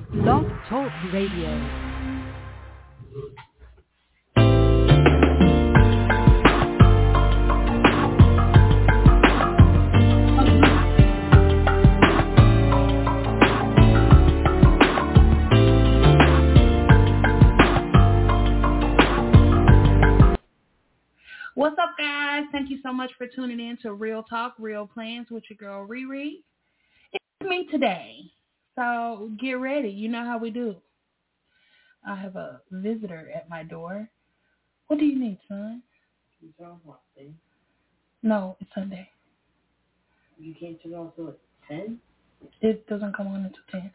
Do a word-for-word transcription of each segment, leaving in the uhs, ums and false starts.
Blog Talk Radio. What's up, guys? Thank you so much for tuning in to Real Talk, Real Plans with your girl, Riri. It's me today, so get ready. You know how we do. I have a visitor at my door. What do you need, son? You turn off what thing? No, it's Sunday. You can't turn it off till ten? It doesn't come on until ten.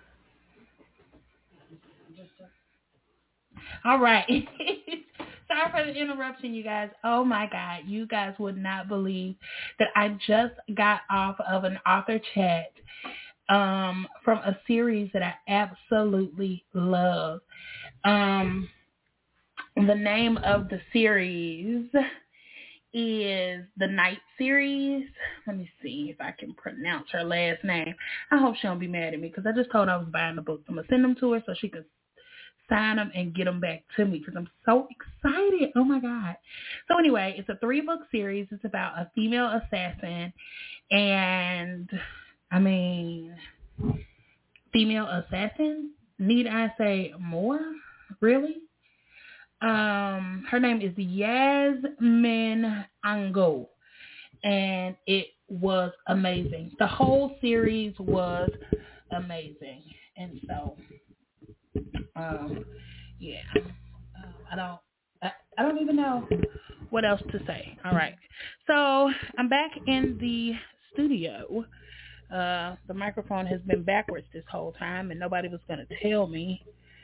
All right. Sorry for the interruption, you guys. Oh, my God. You guys would not believe that I just got off of an author chat um, from a series that I absolutely love. Um, the name of the series is the Night series. Let me see if I can pronounce her last name. I hope she don't be mad at me because I just told her I was buying the books. I'm going to send them to her so she can sign them and get them back to me because I'm so excited. Oh, my God. So anyway, it's a three-book series. It's about a female assassin. And, I mean, female assassin? Need I say more? Really? Um, her name is Yasmin Ango. And it was amazing. The whole series was amazing. And so... Um, yeah, um, I don't, I, I don't even know what else to say. All right. So I'm back in the studio. Uh, the microphone has been backwards this whole time and nobody was going to tell me.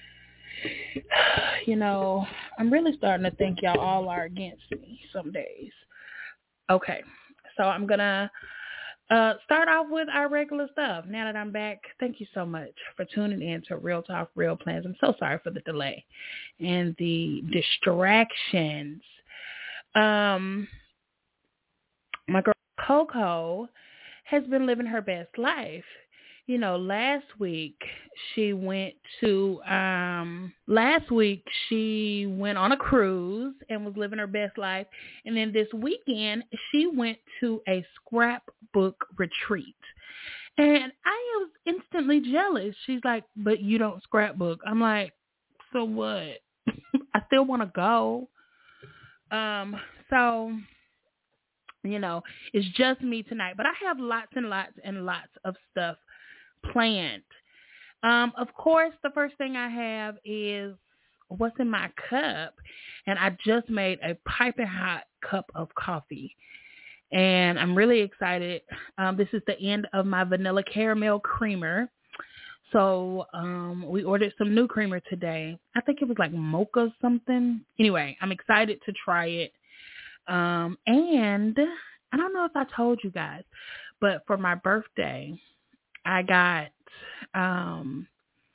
You know, I'm really starting to think y'all all are against me some days. Okay. So I'm going to Uh, start off with our regular stuff. Now that I'm back, thank you so much for tuning in to Real Talk, Real Plans. I'm so sorry for the delay and the distractions. Um, my girl Coco has been living her best life. You know, last week she went to, um, last week she went on a cruise and was living her best life. And then this weekend she went to a scrapbook retreat. And I was instantly jealous. She's like, but you don't scrapbook. I'm like, so what? I still want to go. Um, so, you know, it's just me tonight. But I have lots and lots and lots of stuff planned. Um, of course, the first thing I have is what's in my cup. And I just made a piping hot cup of coffee. And I'm really excited. Um, this is the end of my vanilla caramel creamer. So um, we ordered some new creamer today. I think it was like mocha something. Anyway, I'm excited to try it. Um, and I don't know if I told you guys, but for my birthday, I got um,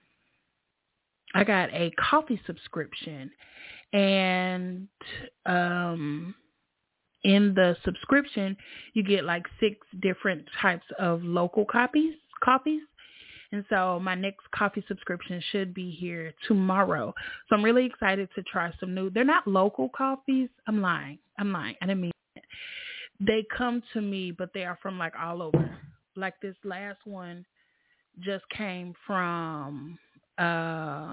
I got a coffee subscription. And um in the subscription, you get like six different types of local coffees, coffees. And so my next coffee subscription should be here tomorrow. So I'm really excited to try some new. They're not local coffees. I'm lying. I'm lying. I didn't mean it. They come to me, but they are from like all over. Like this last one just came from uh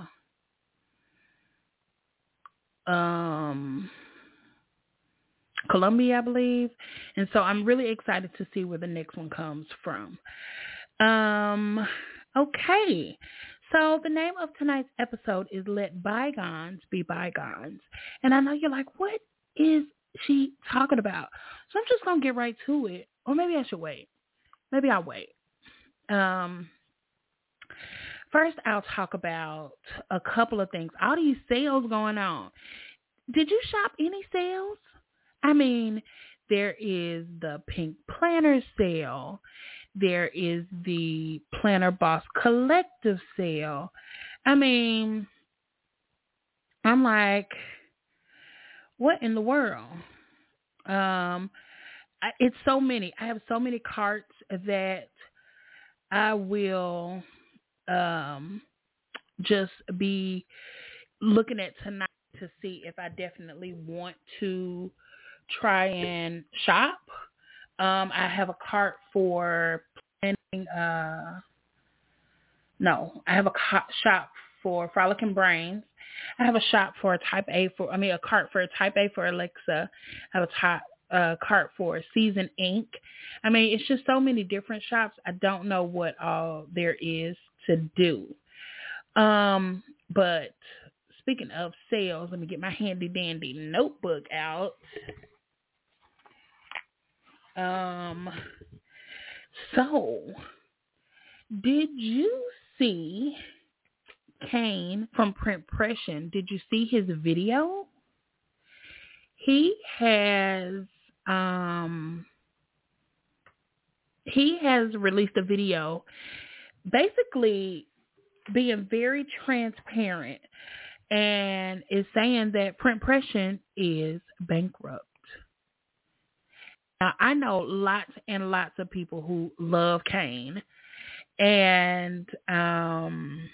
um Colombia, I believe. And so I'm really excited to see where the next one comes from. Um, okay. So the name of tonight's episode is Let Bygones Be Bygones. And I know you're like, what is she talking about? So I'm just going to get right to it. Or maybe I should wait. Maybe I'll wait. Um, first, I'll talk about a couple of things. All these sales going on. Did you shop any sales? I mean, there is the Pink Planner sale. There is the Planner Boss Collective sale. I mean, I'm like, what in the world? Um, I, it's so many. I have so many carts that I will um, just be looking at tonight to see if I definitely want to try and shop. Um, I have a cart for planning. Uh, no, I have a co- shop for Frolicking Brains. I have a shop for a Type A for. I mean, a cart for a Type A for Alexa. I have a top uh, cart for Season Ink. I mean, it's just so many different shops. I don't know what all there is to do. Um, but speaking of sales, let me get my handy dandy notebook out. Um, so did you see Kane from Print Pression? Did you see his video? He has, um, he has released a video basically being very transparent and is saying that Print Pression is bankrupt. Now, I know lots and lots of people who love Kane and um,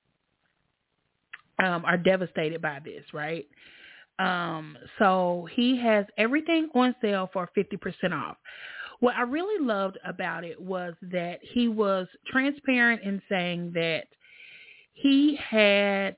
um, are devastated by this, right? Um, so he has everything on sale for fifty percent off. What I really loved about it was that he was transparent in saying that he had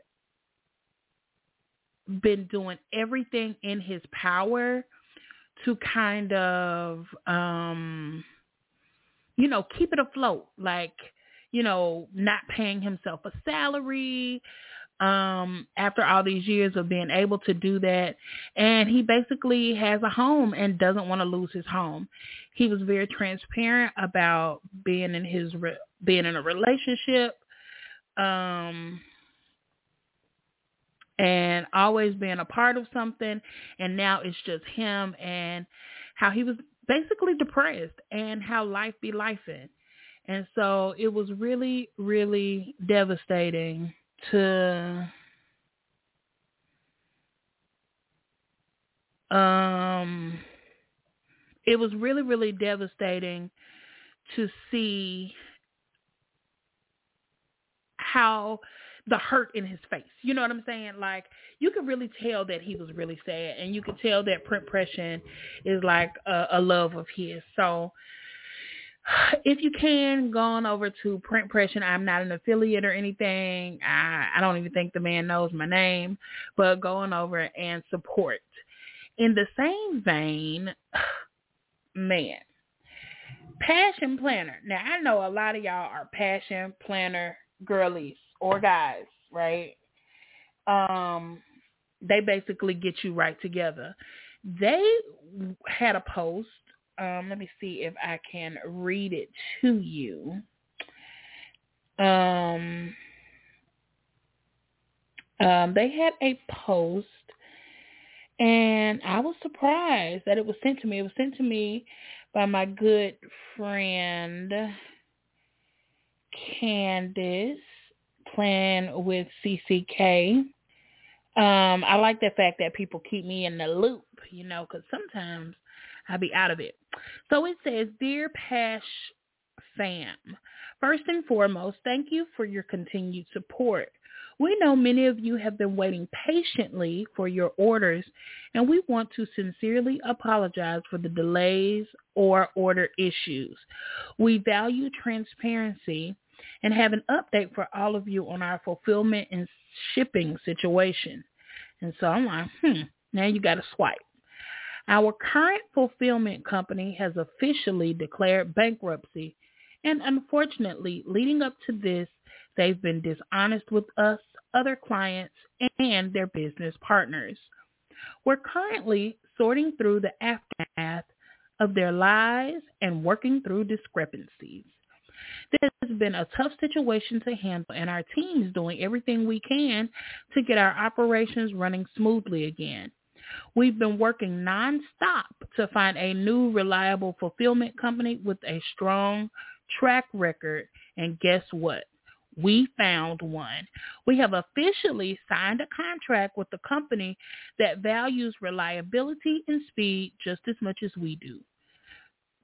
been doing everything in his power to kind of, um, you know, keep it afloat, like, you know, not paying himself a salary um, after all these years of being able to do that. And he basically has a home and doesn't want to lose his home. He was very transparent about being in his, re- being in a relationship, um, and always being a part of something. And now it's just him, and how he was basically depressed and how life be lifing. And so it was really, really devastating to um it was really, really devastating to see how the hurt in his face. You know what I'm saying? Like, you could really tell that he was really sad, and you could tell that Print Pression is like a, a love of his. So if you can, go on over to Print Pression. I'm not an affiliate or anything. I, I don't even think the man knows my name, but go on over and support. In the same vein, man, Passion Planner. Now, I know a lot of y'all are Passion Planner girlies or guys, right? Um, they basically get you right together. They had a post. Um, let me see if I can read it to you. Um, um, they had a post, and I was surprised that it was sent to me. It was sent to me by my good friend Candace, Plan with C C K. Um, I like the fact that people keep me in the loop, you know, because sometimes I'll be out of it. So it says, Dear Pash fam, first and foremost, thank you for your continued support. We know many of you have been waiting patiently for your orders, and we want to sincerely apologize for the delays or order issues. We value transparency and have an update for all of you on our fulfillment and shipping situation. And so I'm like, hmm, now you got to swipe. Our current fulfillment company has officially declared bankruptcy, and unfortunately, leading up to this, they've been dishonest with us, other clients, and their business partners. We're currently sorting through the aftermath of their lies and working through discrepancies. This has been a tough situation to handle, and our team is doing everything we can to get our operations running smoothly again. We've been working nonstop to find a new reliable fulfillment company with a strong track record, and guess what? We found one. We have officially signed a contract with a company that values reliability and speed just as much as we do.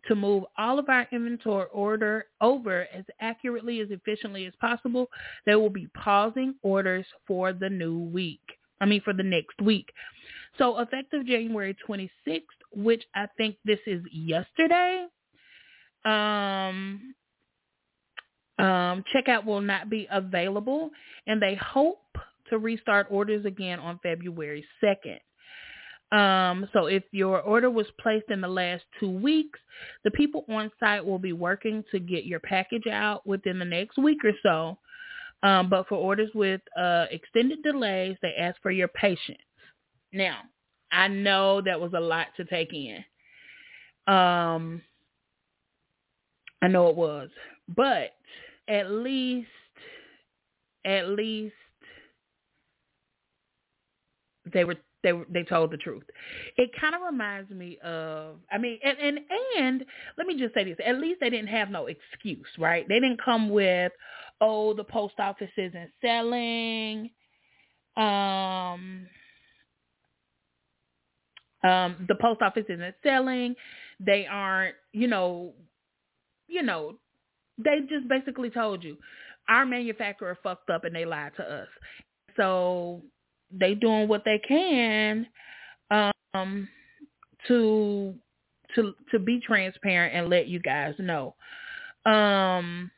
To move all of our inventory order over as accurately as efficiently as possible, they will be pausing orders for the new week. I mean, for the next week. So effective January twenty-sixth, which I think this is yesterday, um, um, checkout will not be available, and they hope to restart orders again on February second. Um, so if your order was placed in the last two weeks, the people on site will be working to get your package out within the next week or so. Um, but for orders with uh, extended delays, they ask for your patience. Now, I know that was a lot to take in. Um, I know it was, but at least, at least they were They they told the truth. It kind of reminds me of, I mean, and, and and let me just say this. At least they didn't have no excuse, right? They didn't come with, oh, the post office isn't selling. Um, um, the post office isn't selling. They aren't, you know, you know, they just basically told you, our manufacturer fucked up and they lied to us. So they doing what they can um, to to to be transparent and let you guys know. Um,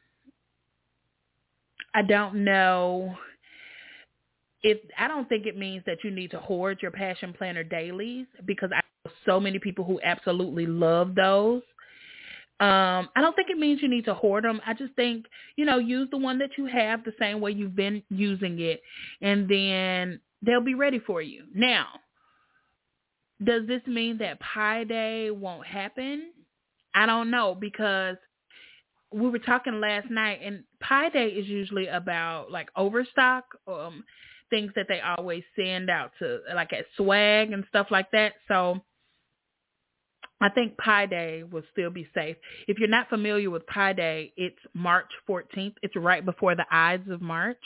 I don't know if I don't think it means that you need to hoard your Passion Planner dailies, because I know so many people who absolutely love those. Um, I don't think it means you need to hoard them. I just think, you know, use the one that you have the same way you've been using it, and then they'll be ready for you. Now, does this mean that Pi Day won't happen? I don't know, because we were talking last night, and Pi Day is usually about like overstock, um, things that they always send out to like at swag and stuff like that. So I think Pi Day will still be safe. If you're not familiar with Pi Day, it's March fourteenth. It's right before the Ides of March.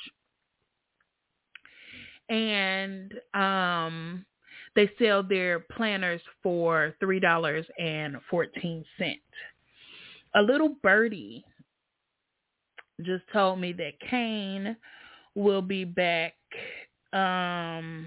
And um, they sell their planners for three dollars and fourteen cents. A little birdie just told me that Kane will be back um,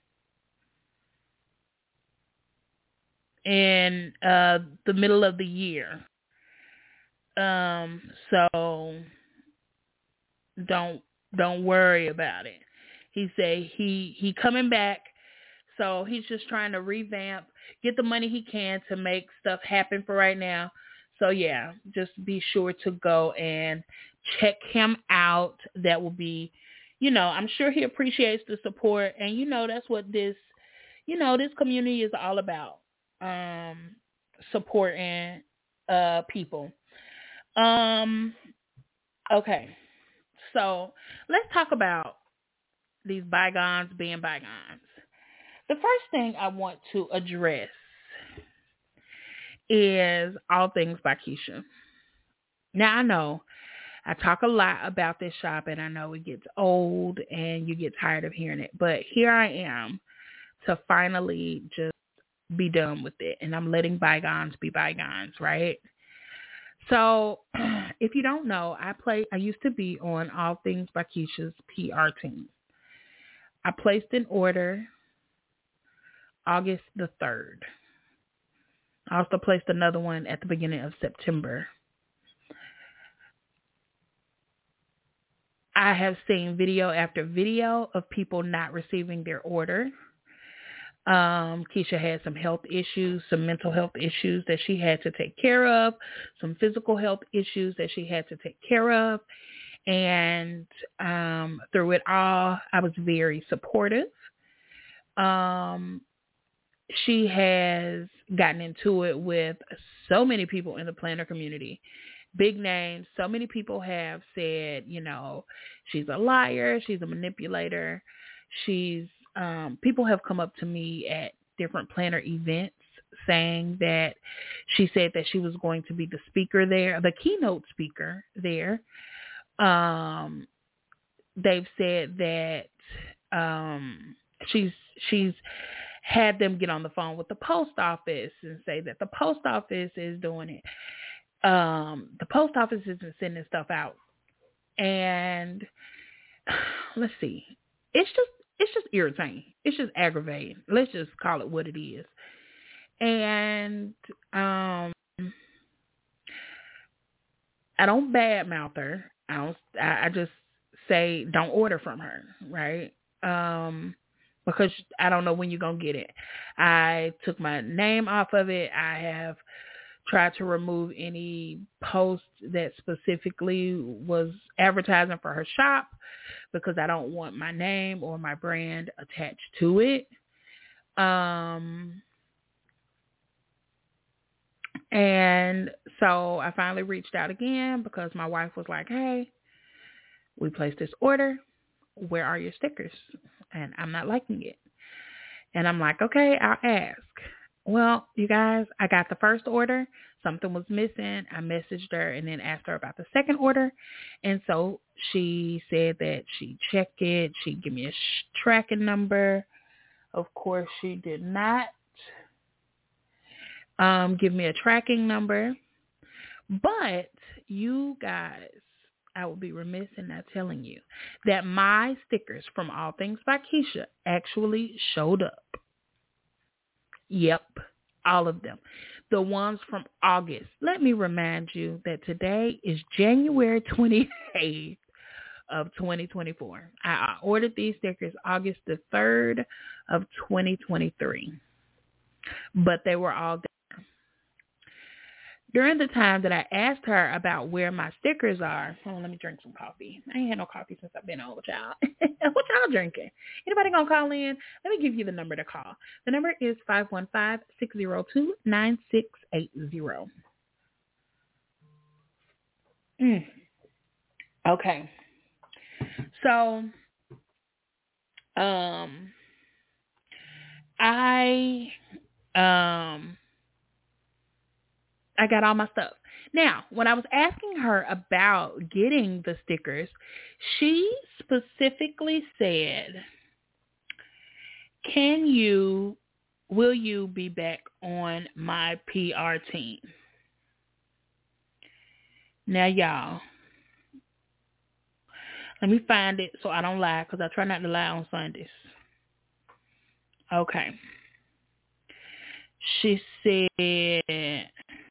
in uh, the middle of the year. Um, so don't don't worry about it. He say he he coming back, so he's just trying to revamp, get the money he can to make stuff happen for right now. So yeah, just be sure to go and check him out. That will be, you know, I'm sure he appreciates the support, and you know that's what this, you know, this community is all about. Um, supporting uh people. Um, okay, so let's talk about these bygones being bygones. The first thing I want to address is All Things by Keisha. Now, I know I talk a lot about this shop, and I know it gets old and you get tired of hearing it, but here I am to finally just be done with it, and I'm letting bygones be bygones, right? So if you don't know, I play. I used to be on All Things by Keisha's P R team. I placed an order August the third. I also placed another one at the beginning of September. I have seen video after video of people not receiving their order. Um, Keisha had some health issues, some mental health issues that she had to take care of, some physical health issues that she had to take care of. And um, through it all, I was very supportive. Um, she has gotten into it with so many people in the planner community, big names. So many people have said, you know, she's a liar, she's a manipulator. She's um, people have come up to me at different planner events saying that she said that she was going to be the speaker there, the keynote speaker there. Um, they've said that um, she's she's had them get on the phone with the post office and say that the post office is doing it. Um, the post office isn't sending stuff out. And let's see. It's just it's just irritating. It's just aggravating. Let's just call it what it is. And um I don't badmouth her. I don't I, I just say don't order from her, right? Um because I don't know when you're going to get it. I took my name off of it. I have tried to remove any post that specifically was advertising for her shop because I don't want my name or my brand attached to it. Um, and so I finally reached out again because my wife was like, hey, we placed this order. Where are your stickers? And I'm not liking it. And I'm like, okay, I'll ask. Well, you guys, I got the first order. Something was missing. I messaged her and then asked her about the second order. And so she said that she checked it. She'd give me a sh- tracking number. Of course, she did not um, give me a tracking number. But you guys, I would be remiss in not telling you that my stickers from All Things by Keisha actually showed up. Yep, all of them. The ones from August. Let me remind you that today is January twenty-eighth of twenty twenty-four. I ordered these stickers August the third of twenty twenty-three, but they were all there. During the time that I asked her about where my stickers are, hold on, let me drink some coffee. I ain't had no coffee since I've been on with y'all. What y'all drinking? Anybody gonna call in? Let me give you the number to call. The number is five one five, six zero two, nine six eight zero. Mm. Okay. So, um, I, um, I got all my stuff. Now, when I was asking her about getting the stickers, she specifically said, can you, will you be back on my P R team? Now, y'all, let me find it so I don't lie, because I try not to lie on Sundays. Okay. She said,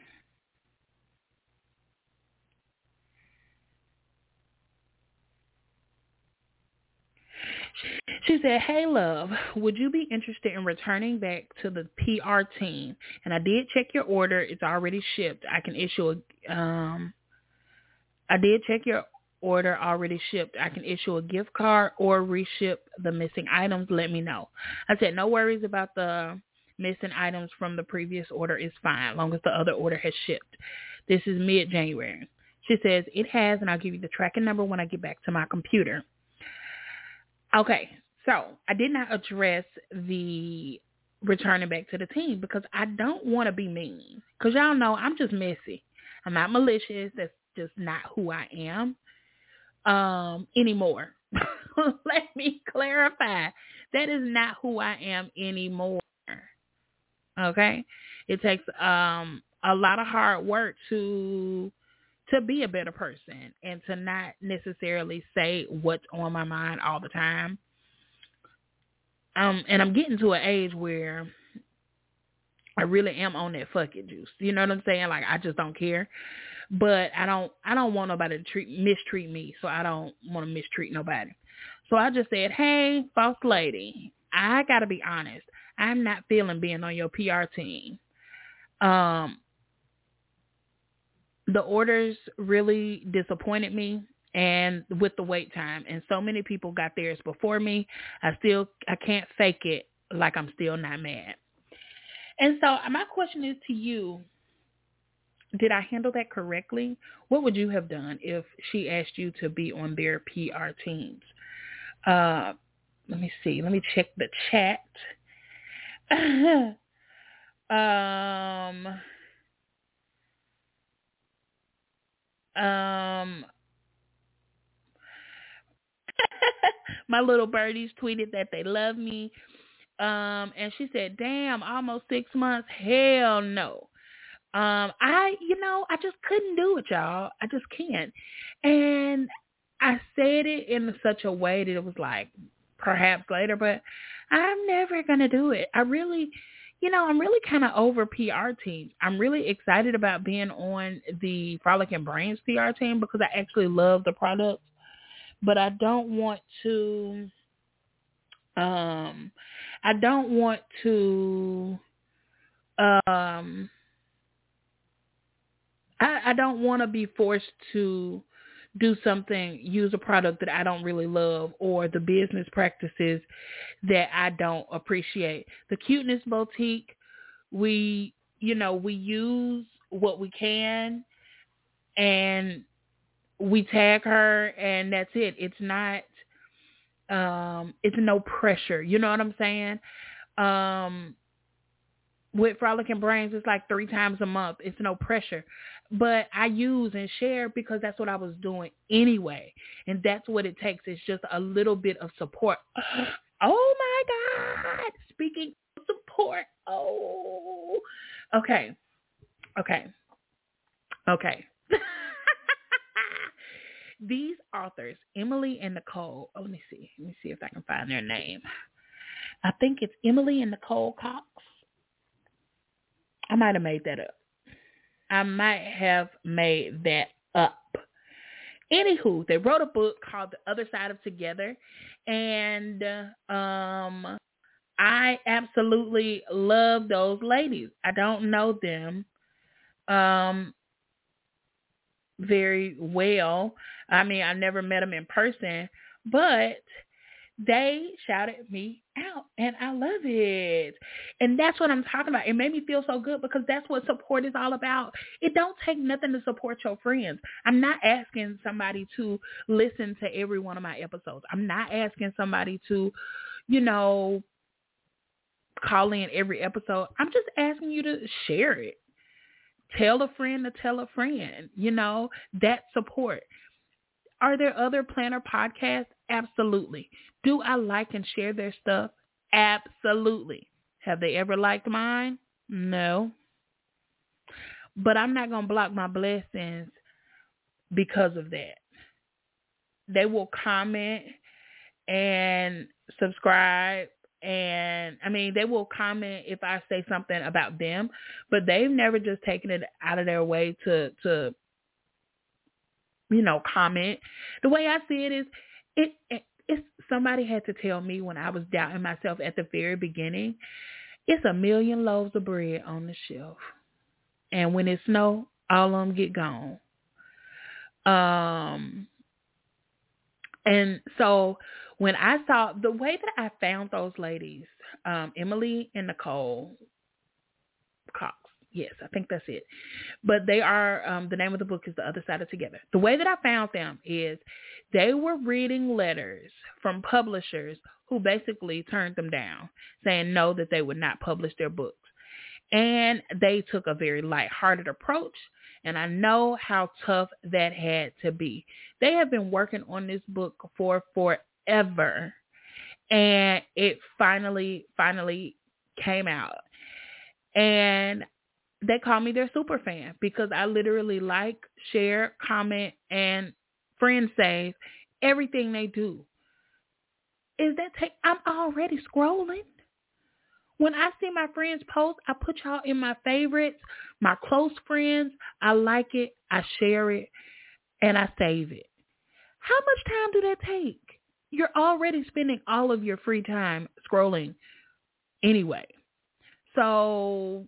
She said, hey, love, would you be interested in returning back to the P R team? And I did check your order. It's already shipped. I can issue a, um, I did check your order already shipped. I can issue a gift card or reship the missing items. Let me know. I said, no worries about the missing items from the previous order. Is fine, as long as the other order has shipped. This is mid-January. She says, it has, and I'll give you the tracking number when I get back to my computer. Okay, so I did not address the returning back to the team because I don't want to be mean. Because y'all know I'm just messy. I'm not malicious. That's just not who I am um, anymore. Let me clarify. That is not who I am anymore. Okay? It takes um, a lot of hard work to to be a better person and to not necessarily say what's on my mind all the time. Um, and I'm getting to an age where I really am on that fuck it juice. You know what I'm saying? Like, I just don't care. But I don't I don't want nobody to treat mistreat me, so I don't want to mistreat nobody. So I just said, hey, boss lady, I got to be honest. I'm not feeling being on your P R team. Um, the orders really disappointed me, and with the wait time, and so many people got theirs before me. I still, I can't fake it like I'm still not mad. And so my question is to you, did I handle that correctly? What would you have done if she asked you to be on their P R teams? Uh, let me see. Let me check the chat. um, um, my little birdies tweeted that they love me. Um, and she said, damn, almost six months. Hell no. Um, I, you know, I just couldn't do it, y'all. I just can't. And I said it in such a way that it was like, perhaps later, but I'm never going to do it. I really, you know, I'm really kind of over P R teams. I'm really excited about being on the Frolic and Brains P R team because I actually love the products, but I don't want to, um, I don't want to, um, I, I don't want to be forced to do something, use a product that I don't really love, or the business practices that I don't appreciate. The Cuteness Boutique, we, you know, we use what we can and we tag her and that's it. It's not, um, it's no pressure. You know what I'm saying? Um, with Frolic and Brains, it's like three times a month. It's no pressure. But I use and share because that's what I was doing anyway. And that's what it takes. It's just a little bit of support. Oh, my God. Speaking of support. Oh. Okay. Okay. Okay. These authors, Emily and Nicole. Oh, let me see. Let me see if I can find their name. I think it's Emily and Nicole Cox. I might have made that up. I might have made that up. Anywho, they wrote a book called The Other Side of Together, and um, I absolutely love those ladies. I don't know them um, very well. I mean, I never met them in person, but they shouted me out, and I love it. And that's what I'm talking about. It made me feel so good because that's what support is all about. It don't take nothing to support your friends. I'm not asking somebody to listen to every one of my episodes. I'm not asking somebody to, you know, call in every episode. I'm just asking you to share it. Tell a friend to tell a friend, you know, that support. Are there other planner podcasts? Absolutely. Do I like and share their stuff? Absolutely. Have they ever liked mine? No. But I'm not going to block my blessings because of that. They will comment and subscribe. And I mean, they will comment if I say something about them, but they've never just taken it out of their way to, to, you know, comment. The way I see it is, it, it it's somebody had to tell me when I was doubting myself at the very beginning, it's a million loaves of bread on the shelf. And when it snow, all of them get gone. Um, and so when I saw the way that I found those ladies, um, Emily and Nicole Cox. Yes, I think that's it. But they are, um, the name of the book is The Other Side of Together. The way that I found them is they were reading letters from publishers who basically turned them down, saying no, that they would not publish their books. And they took a very lighthearted approach, and I know how tough that had to be. They have been working on this book for forever, and it finally, finally came out. And they call me their super fan because I literally like, share, comment, and friend save everything they do. Is that take? I'm already scrolling. When I see my friends post, I put y'all in my favorites, my close friends. I like it, I share it, and I save it. How much time do that take? You're already spending all of your free time scrolling anyway. So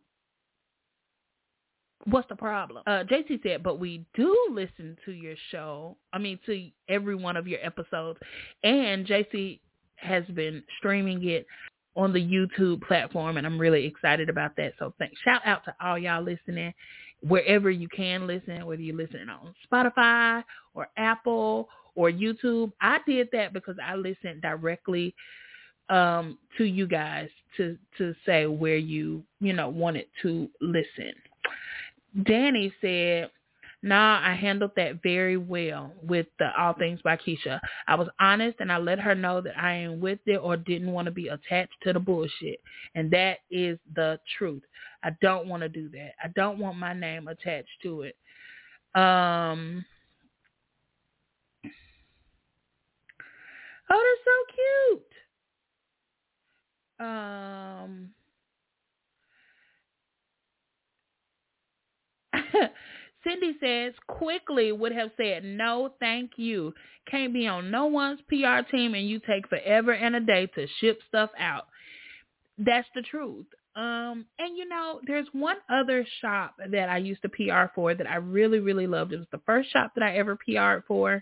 what's the problem? Uh, J C said, but we do listen to your show. I mean, to every one of your episodes. And J C has been streaming it on the YouTube platform, and I'm really excited about that. So thanks. Shout out to all y'all listening wherever you can listen, whether you're listening on Spotify or Apple or YouTube. I did that because I listened directly um, to you guys to, to say where you, you know, wanted to listen. Danny said, Nah, I handled that very well with the All Things by Keisha. I was honest and I let her know that I ain't with it or didn't want to be attached to the bullshit. And that is the truth. I don't want to do that. I don't want my name attached to it. Um, oh, that's so cute. Um, Cindy says, quickly would have said, no, thank you. Can't be on no one's P R team and you take forever and a day to ship stuff out. That's the truth. Um, and you know, there's one other shop that I used to P R for that I really, really loved. It was the first shop that I ever P R'd for.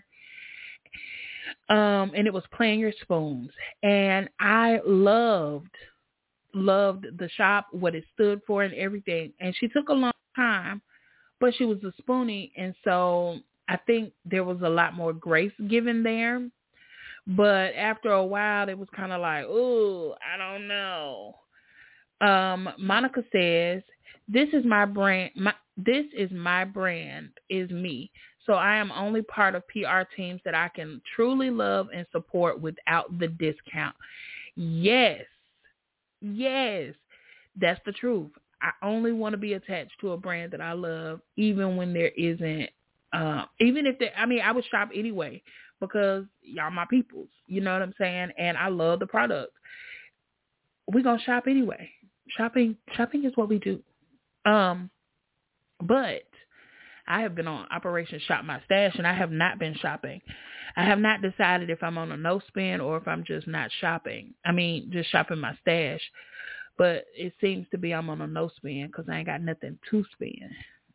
Um, and it was Playing Your Spoons. And I loved, loved the shop, what it stood for and everything. And she took a long time. But she was a spoonie, and so I think there was a lot more grace given there. But after a while, it was kind of like, ooh, I don't know. Um, Monica says, this is my brand. My, this is my brand, is me. So I am only part of P R teams that I can truly love and support without the discount. Yes. Yes. That's the truth. I only want to be attached to a brand that I love, even when there isn't, uh, even if there, I mean, I would shop anyway because y'all my peoples, you know what I'm saying? And I love the product. We're going to shop anyway. Shopping, shopping is what we do. Um, but I have been on Operation Shop My Stash and I have not been shopping. I have not decided if I'm on a no spend or if I'm just not shopping. I mean, just shopping my stash. But it seems to be I'm on a no spend because I ain't got nothing to spend.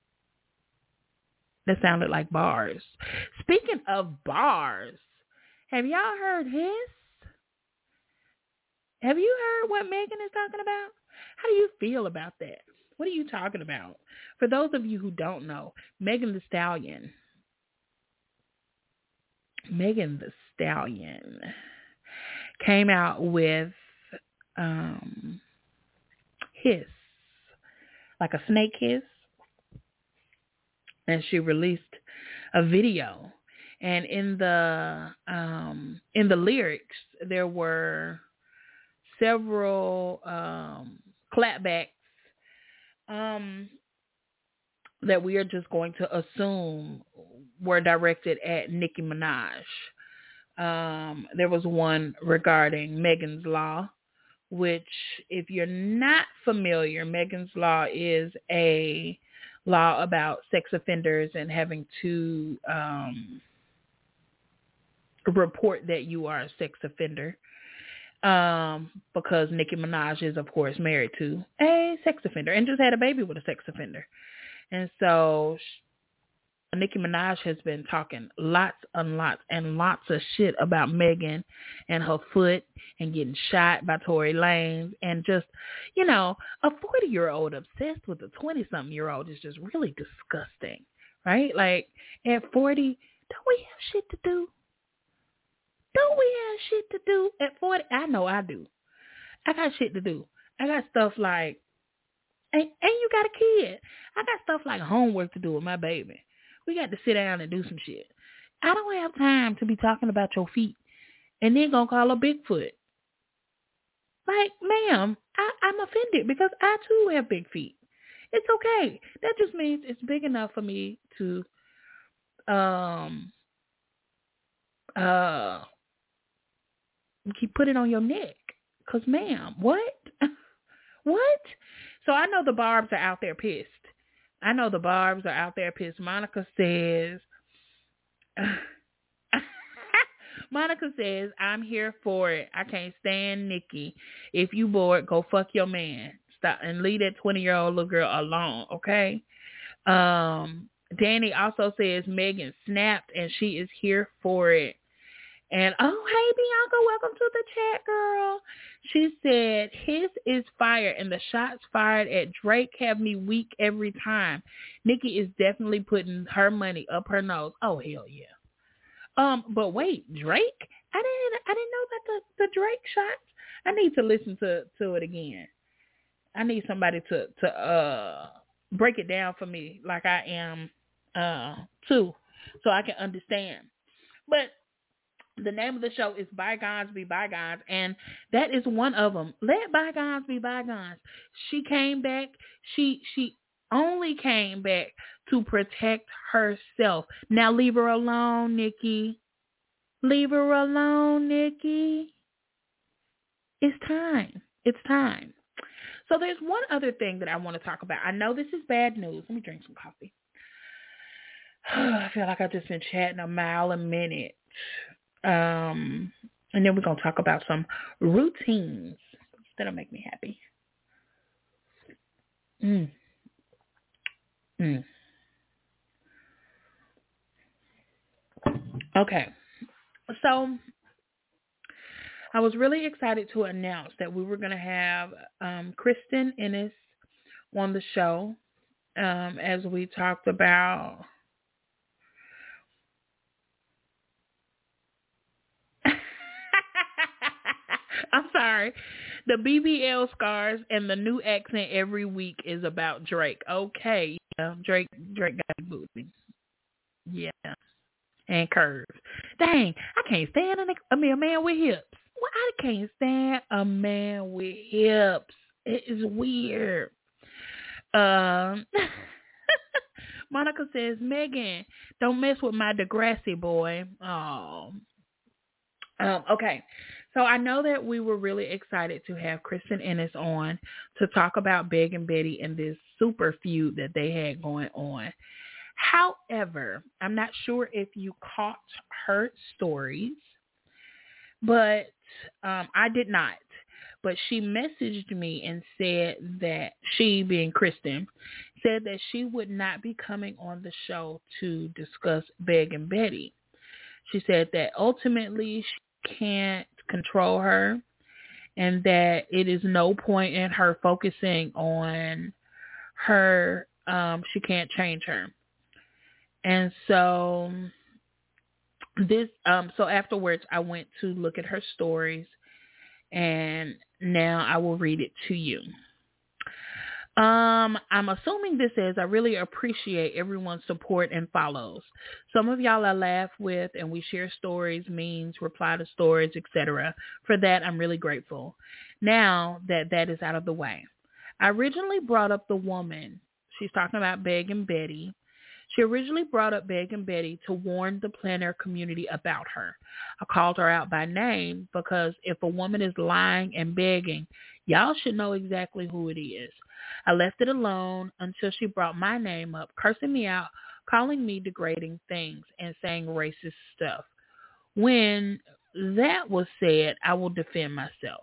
That sounded like bars. Speaking of bars, have y'all heard his? Have you heard what Megan is talking about? How do you feel about that? What are you talking about? For those of you who don't know, Megan Thee Stallion. Megan Thee Stallion came out with um, Hiss. Like a snake hiss. And she released a video. And in the um, in the lyrics, there were several um, clapbacks um, that we are just going to assume were directed at Nicki Minaj. Um, there was one regarding Megan's Law, which, if you're not familiar, Megan's Law is a law about sex offenders and having to um, report that you are a sex offender. Um, because Nicki Minaj is, of course, married to a sex offender and just had a baby with a sex offender. And so Nicki Minaj has been talking lots and lots and lots of shit about Megan and her foot and getting shot by Tory Lanez. And just, you know, a forty-year-old obsessed with a twenty-something-year-old is just really disgusting, right? Like, at forty, don't we have shit to do? Don't we have shit to do at forty? I know I do. I got shit to do. I got stuff like, and, and you got a kid. I got stuff like homework to do with my baby. We got to sit down and do some shit. I don't have time to be talking about your feet and then gonna call her Bigfoot. Like, ma'am, I, I'm offended because I too have big feet. It's okay. That just means it's big enough for me to um uh keep put it on your neck. Cause ma'am, what? What? So I know the Barbs are out there pissed. I know the Barbs are out there pissed. Monica says, Monica says, I'm here for it. I can't stand Nicki. If you bored, go fuck your man. Stop and leave that twenty-year-old little girl alone, okay? Um, Danny also says Megan snapped and she is here for it. And, oh, hey, Bianca, welcome to the chat, girl. She said, his is fire, and the shots fired at Drake have me weak every time. Nicki is definitely putting her money up her nose. Oh, hell yeah. Um, but wait, Drake? I didn't I didn't know about the, the Drake shots. I need to listen to, to it again. I need somebody to, to uh break it down for me like I am uh, too, so I can understand. But the name of the show is Bygones Be Bygones, and that is one of them. Let bygones be bygones. She came back. She she only came back to protect herself. Now leave her alone, Nikki. Leave her alone, Nikki. It's time. It's time. So there's one other thing that I want to talk about. I know this is bad news. Let me drink some coffee. I feel like I've just been chatting a mile a minute. Um, and then we're going to talk about some routines that'll make me happy. Mm. Mm. Okay. So I was really excited to announce that we were going to have um, Kristen Ennis on the show um, as we talked about I'm sorry. The B B L scars and the new accent every week is about Drake. Okay. Yeah, Drake Drake got a booty. Yeah. And curves. Dang, I can't stand a, I mean, a man with hips. Well, I can't stand a man with hips. It is weird. Um, Monica says, Megan, don't mess with my Degrassi boy. Oh. Um, okay. So I know that we were really excited to have Kristen Ennis on to talk about Beg and Betty and this super feud that they had going on. However, I'm not sure if you caught her stories, but um, I did not. But she messaged me and said that she, being Kristen, said that she would not be coming on the show to discuss Beg and Betty. She said that ultimately she can't control her and that it is no point in her focusing on her. Um, she can't change her. And so this, um, so afterwards I went to look at her stories and now I will read it to you. Um, I'm assuming this says, I really appreciate everyone's support and follows. Some of y'all I laugh with and we share stories, memes, reply to stories, et cetera. For that, I'm really grateful. Now that that is out of the way. I originally brought up the woman. She's talking about Beg and Betty. She originally brought up Beg and Betty to warn the planner community about her. I called her out by name because if a woman is lying and begging, y'all should know exactly who it is. I left it alone until she brought my name up, cursing me out, calling me degrading things, and saying racist stuff. When that was said, I will defend myself.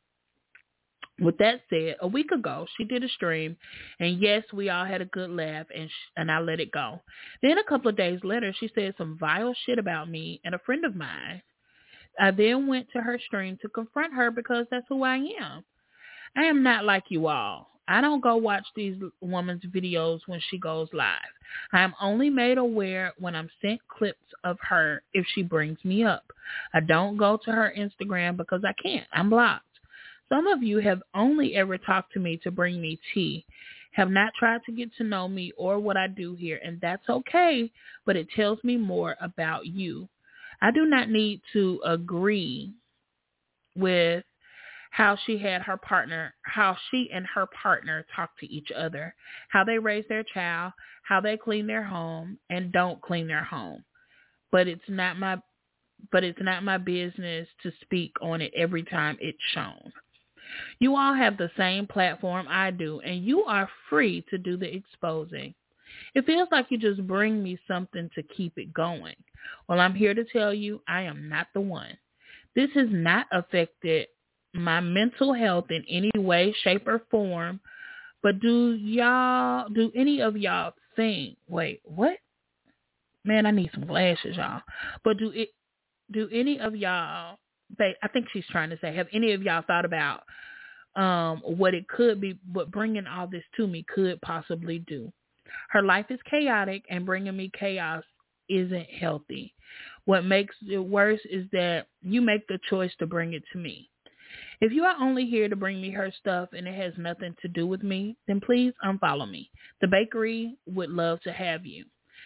With that said, a week ago, she did a stream, and yes, we all had a good laugh, and sh- and I let it go. Then a couple of days later, she said some vile shit about me and a friend of mine. I then went to her stream to confront her because that's who I am. I am not like you all. I don't go watch these women's videos when she goes live. I am only made aware when I'm sent clips of her if she brings me up. I don't go to her Instagram because I can't. I'm blocked. Some of you have only ever talked to me to bring me tea, have not tried to get to know me or what I do here, and that's okay, but it tells me more about you. I do not need to agree with how she had her partner, how she and her partner talk to each other, how they raise their child, how they clean their home and don't clean their home. But it's not my, but it's not my business to speak on it every time it's shown. You all have the same platform I do, and you are free to do the exposing. It feels like you just bring me something to keep it going. Well, I'm here to tell you I am not the one. This has not affected my mental health in any way, shape, or form. But do y'all, do any of y'all think, wait, what? Man, I need some glasses, y'all. But do it, do any of y'all, they, I think she's trying to say, have any of y'all thought about um, what it could be, what bringing all this to me could possibly do? Her life is chaotic, and bringing me chaos isn't healthy. What makes it worse is that you make the choice to bring it to me. If you are only here to bring me her stuff and it has nothing to do with me, then please unfollow me. The bakery would love to have you.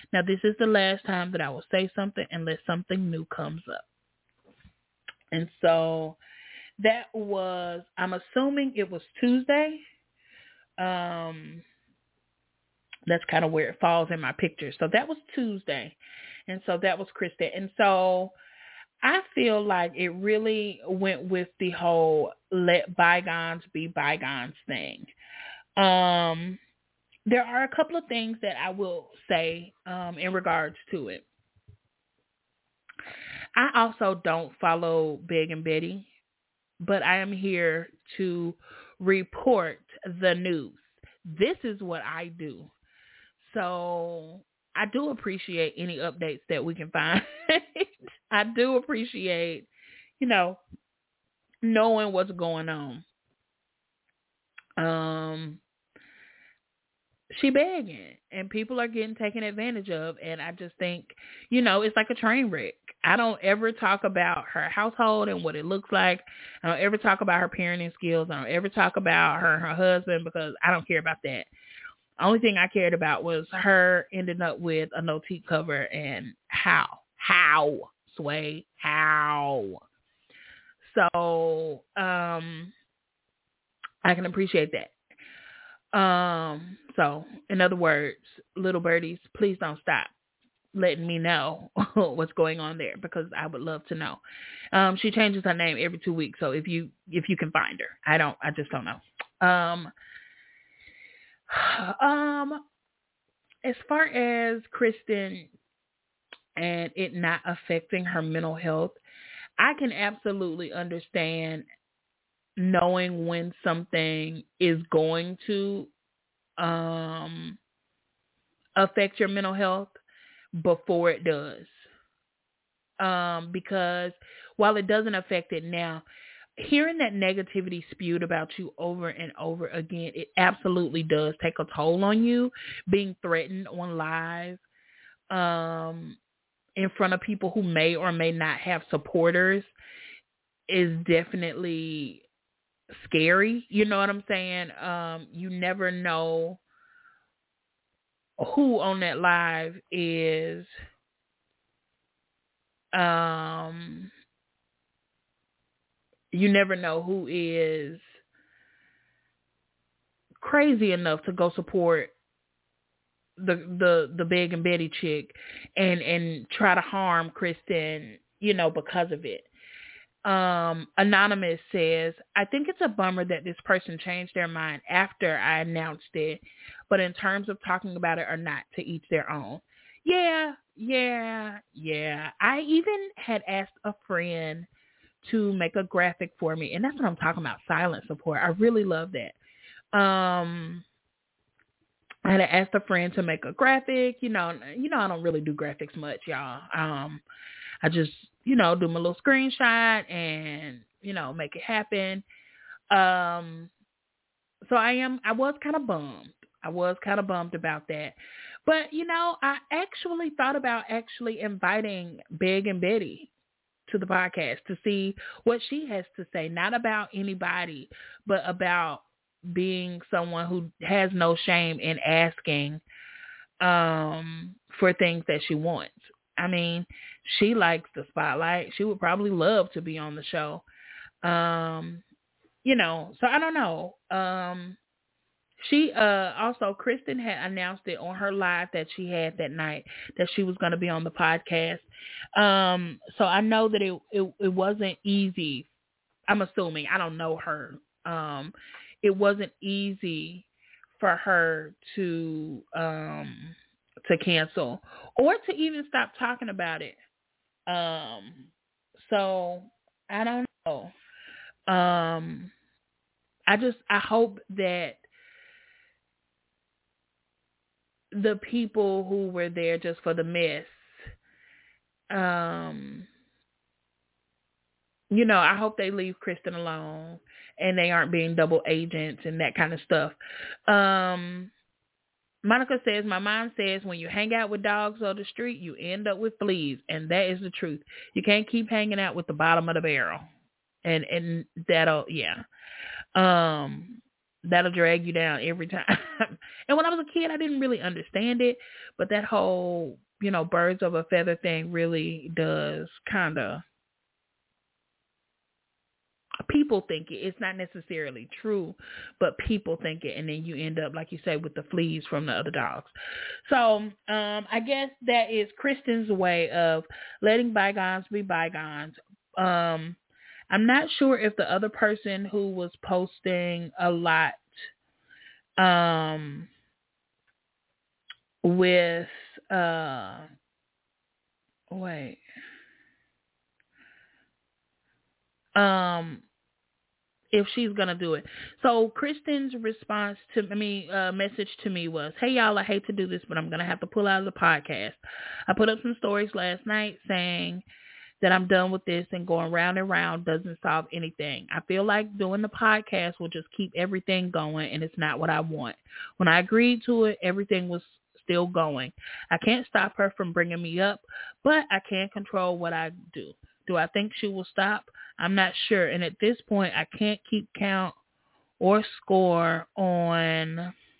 Now, this is the last time that I will say something unless something new comes up. And so that was, I'm assuming it was Tuesday. Um, that's kind of where it falls in my picture. So that was Tuesday. And so that was Kristen. And so I feel like it really went with the whole let bygones be bygones thing. Um, there are a couple of things that I will say um, in regards to it. I also don't follow Big and Betty, but I am here to report the news. This is what I do. So I do appreciate any updates that we can find. I do appreciate, you know, knowing what's going on. Um, she begging and people are getting taken advantage of. And I just think, you know, it's like a train wreck. I don't ever talk about her household and what it looks like. I don't ever talk about her parenting skills. I don't ever talk about her and her husband because I don't care about that. The only thing I cared about was her ending up with a no-teat cover and how, how, Sway, how. So, um, I can appreciate that. Um, so in other words, little birdies, please don't stop letting me know what's going on there because I would love to know. Um, she changes her name every two weeks. So if you, if you can find her, I don't, I just don't know. Um, Um, as far as Kristen and it not affecting her mental health, I can absolutely understand knowing when something is going to um affect your mental health before it does. Um, because while it doesn't affect it now, hearing that negativity spewed about you over and over again, it absolutely does take a toll on you. Being threatened on live, um, in front of people who may or may not have supporters is definitely scary. You know what I'm saying? Um, you never know who on that live is, um, you never know who is crazy enough to go support the the the Big and Betty chick and and try to harm Kristen, you know, because of it. Um, Anonymous says, I think it's a bummer that this person changed their mind after I announced it, but in terms of talking about it or not, to each their own. Yeah, yeah, yeah. I even had asked a friend to make a graphic for me. And that's what I'm talking about, silent support. I really love that. Um, I had asked a friend to make a graphic. You know, you know, I don't really do graphics much, y'all. Um, I just, you know, do my little screenshot and, you know, make it happen. Um, so I am, I was kind of bummed. I was kind of bummed about that. But, you know, I actually thought about actually inviting Big and Betty to the podcast to see what she has to say, not about anybody, but about being someone who has no shame in asking um, for things that she wants. I mean, she likes the spotlight. She would probably love to be on the show. Um, you know, so I don't know. Um, She uh also, Kristen had announced it on her live that she had that night that she was going to be on the podcast. Um, so I know that it, it it wasn't easy. I'm assuming, I don't know her. Um, it wasn't easy for her to um to cancel or to even stop talking about it. Um, so I don't know. Um, I just I hope that the people who were there just for the mess, um, you know, I hope they leave Kristen alone and they aren't being double agents and that kind of stuff. Um, Monica says, my mom says when you hang out with dogs on the street, you end up with fleas. And that is the truth. You can't keep hanging out with the bottom of the barrel. And, and that'll, yeah. Um, that'll drag you down every time. And when I was a kid, I didn't really understand it, but that whole, you know, birds of a feather thing really does kind of, people think it. It's not necessarily true, but people think it, and then you end up, like you say, with the fleas from the other dogs. So um, I guess that is Kristen's way of letting bygones be bygones. Um, I'm not sure if the other person who was posting a lot um, with, uh, wait, um, if she's going to do it. So Kristen's response to I mean, uh, message to me was, hey, y'all, I hate to do this, but I'm going to have to pull out of the podcast. I put up some stories last night saying that I'm done with this, and going round and round doesn't solve anything. I feel like doing the podcast will just keep everything going, and it's not what I want. When I agreed to it, everything was still going. I can't stop her from bringing me up, but I can control what I do. Do I think she will stop? I'm not sure. And at this point, I can't keep count or score on,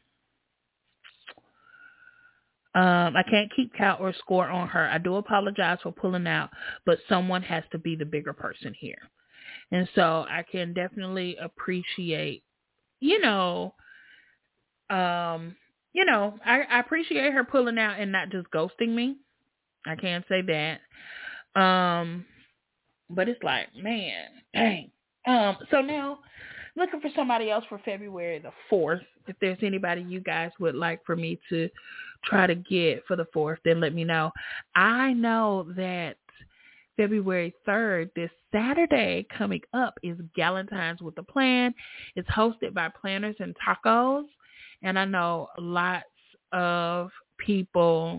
um, I can't keep count or score on her. I do apologize for pulling out, but someone has to be the bigger person here. And so I can definitely appreciate, you know, um, you know, I, I appreciate her pulling out and not just ghosting me. I can't say that. Um, But it's like, man, dang. Um, so now, looking for somebody else for February the fourth. If there's anybody you guys would like for me to try to get for the fourth, then let me know. I know that February third, this Saturday coming up, is Galentine's with a Plan. It's hosted by Planners and Tacos. And I know lots of people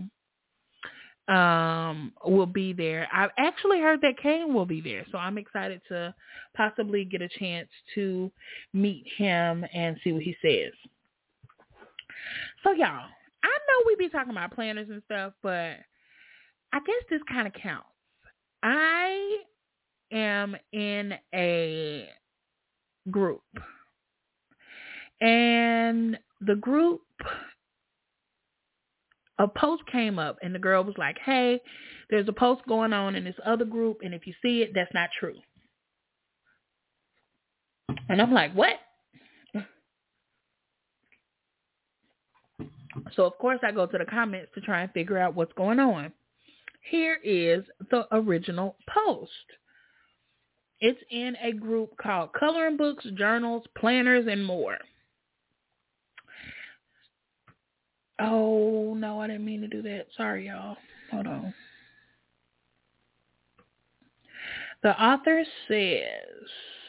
um will be there. I've actually heard that Kane will be there, so I'm excited to possibly get a chance to meet him and see what he says. So y'all, I know we be talking about planners and stuff, but I guess this kind of counts. I am in a group, and the group, a post came up, and the girl was like, hey, there's a post going on in this other group, and if you see it, that's not true. And I'm like, what? So, of course, I go to the comments to try and figure out what's going on. Here is the original post. It's in a group called Coloring Books, Journals, Planners, and More. Oh, no, I didn't mean to do that. Sorry, y'all. Hold on. The author says,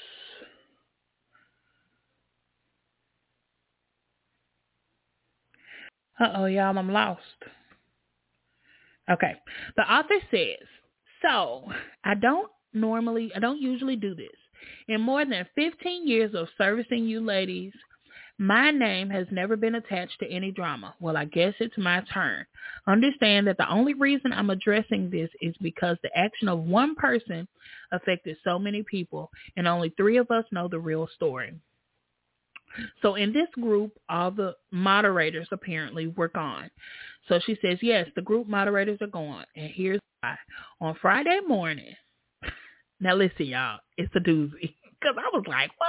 uh-oh, y'all, I'm lost. Okay. The author says, so I don't normally, I don't usually do this. In more than fifteen years of servicing you ladies, my name has never been attached to any drama. Well, I guess it's my turn. Understand that the only reason I'm addressing this is because the action of one person affected so many people, and only three of us know the real story. So in this group, all the moderators apparently were gone. So she says, yes, the group moderators are gone, and here's why. On Friday morning, now listen, y'all, it's a doozy, because I was like, what?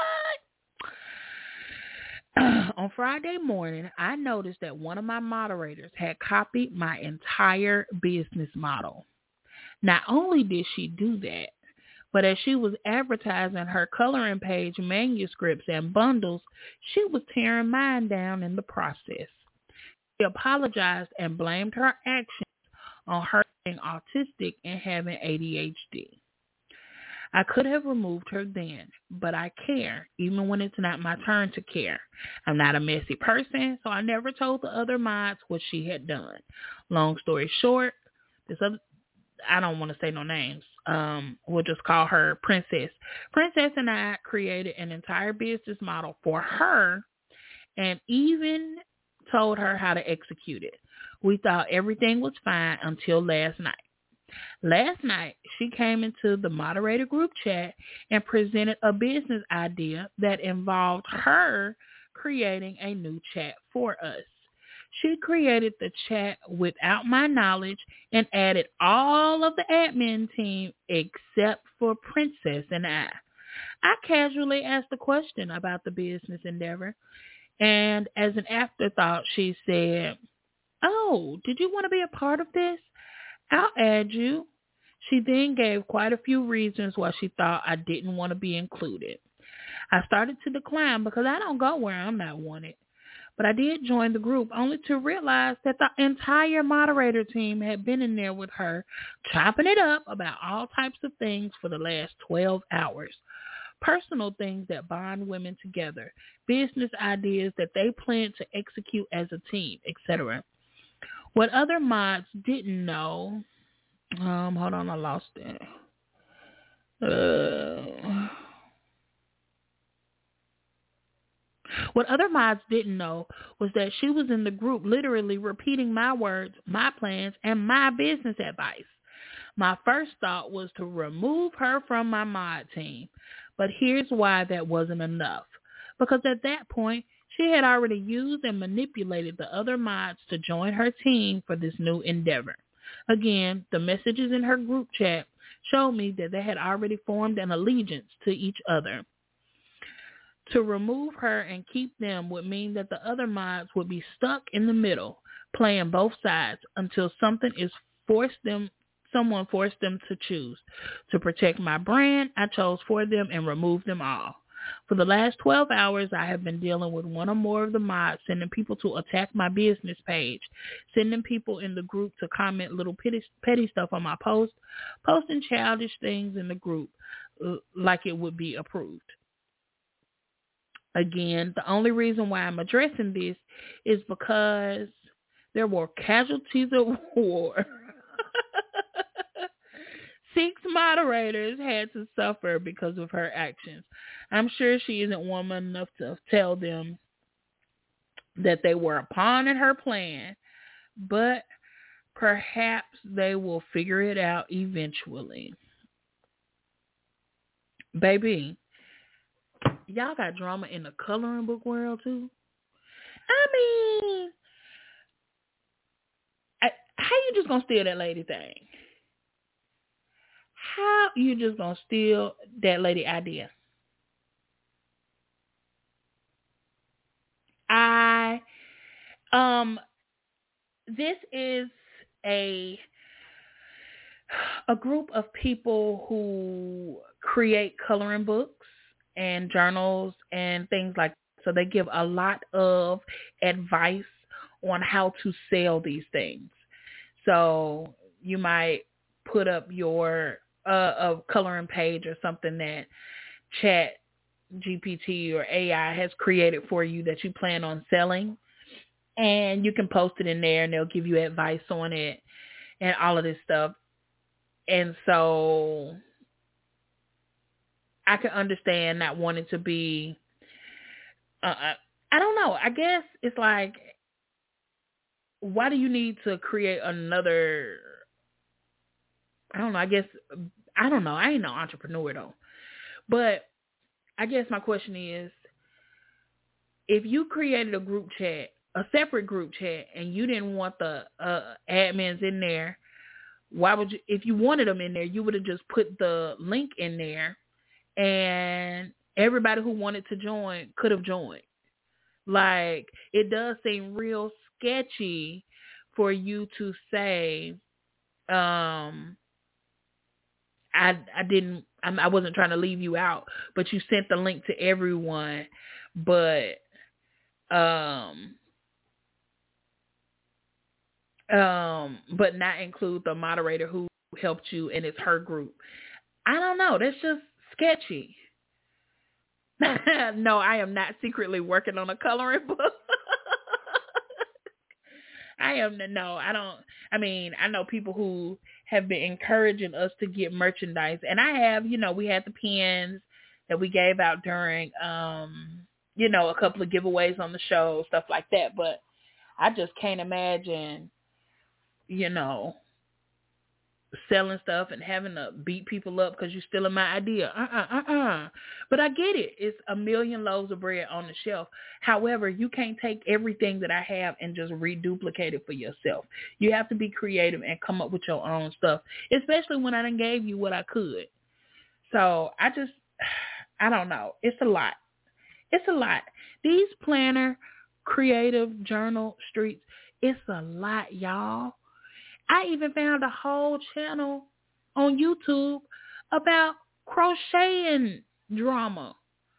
On Friday morning, I noticed that one of my moderators had copied my entire business model. Not only did she do that, but as she was advertising her coloring page manuscripts and bundles, she was tearing mine down in the process. She apologized and blamed her actions on her being autistic and having A D H D. I could have removed her then, but I care, even when it's not my turn to care. I'm not a messy person, so I never told the other mods what she had done. Long story short, this other, I don't want to say no names. Um, we'll just call her Princess. Princess and I created an entire business model for her and even told her how to execute it. We thought everything was fine until last night. Last night, she came into the moderator group chat and presented a business idea that involved her creating a new chat for us. She created the chat without my knowledge and added all of the admin team except for Princess and I. I casually asked a question about the business endeavor, and as an afterthought, she said, "Oh, did you want to be a part of this? I'll add you." She then gave quite a few reasons why she thought I didn't want to be included. I started to decline because I don't go where I'm not wanted. But I did join the group only to realize that the entire moderator team had been in there with her, chopping it up about all types of things for the last twelve hours. Personal things that bond women together, business ideas that they plan to execute as a team, et cetera. What other mods didn't know, um, hold on, I lost it. Uh, What other mods didn't know was that she was in the group literally repeating my words, my plans, and my business advice. My first thought was to remove her from my mod team, but here's why that wasn't enough. Because at that point, she had already used and manipulated the other mods to join her team for this new endeavor. Again, the messages in her group chat showed me that they had already formed an allegiance to each other. To remove her and keep them would mean that the other mods would be stuck in the middle, playing both sides until something is forced them, someone forced them to choose. To protect my brand, I chose for them and removed them all. For the last twelve hours, I have been dealing with one or more of the mods, sending people to attack my business page, sending people in the group to comment little petty, petty stuff on my post, posting childish things in the group uh, like it would be approved. Again, the only reason why I'm addressing this is because there were casualties of war. Six moderators had to suffer because of her actions. I'm sure she isn't woman enough to tell them that they were a pawn in her plan, but perhaps they will figure it out eventually. Baby, y'all got drama in the coloring book world too? I mean, I, how you just gonna steal that lady thing? How you just gonna steal that lady idea? I, um, this is a a group of people who create coloring books and journals and things like that. So they give a lot of advice on how to sell these things. So you might put up your uh, a coloring page or something that Chat G P T or A I has created for you that you plan on selling, and you can post it in there and they'll give you advice on it and all of this stuff. And so I can understand not wanting to be, uh, I don't know. I guess it's like, why do you need to create another, I don't know, I guess, I don't know. I ain't no entrepreneur though. But I guess my question is, if you created a group chat, a separate group chat, and you didn't want the uh, admins in there, why would you, if you wanted them in there, you would have just put the link in there and everybody who wanted to join could have joined. Like, it does seem real sketchy for you to say, um, I I didn't, I wasn't trying to leave you out, but you sent the link to everyone, but um, um, but not include the moderator who helped you and it's her group. I don't know. That's just sketchy. No, I am not secretly working on a coloring book. I am, no, I don't, I mean, I know people who have been encouraging us to get merchandise, and I have, you know, we had the pens that we gave out during, um, you know, a couple of giveaways on the show, stuff like that, but I just can't imagine, you know, selling stuff and having to beat people up because you're stealing my idea. Uh-uh, uh-uh. But I I get it. It's a million loaves of bread on the shelf. However, you can't take everything that I have and just reduplicate it for yourself. You have to be creative and come up with your own stuff, especially when I done gave you what I could. So I just, I don't know. It's a lot. It's a lot. These planner, creative journal streets, it's a lot, y'all. I even found a whole channel on YouTube about crocheting drama.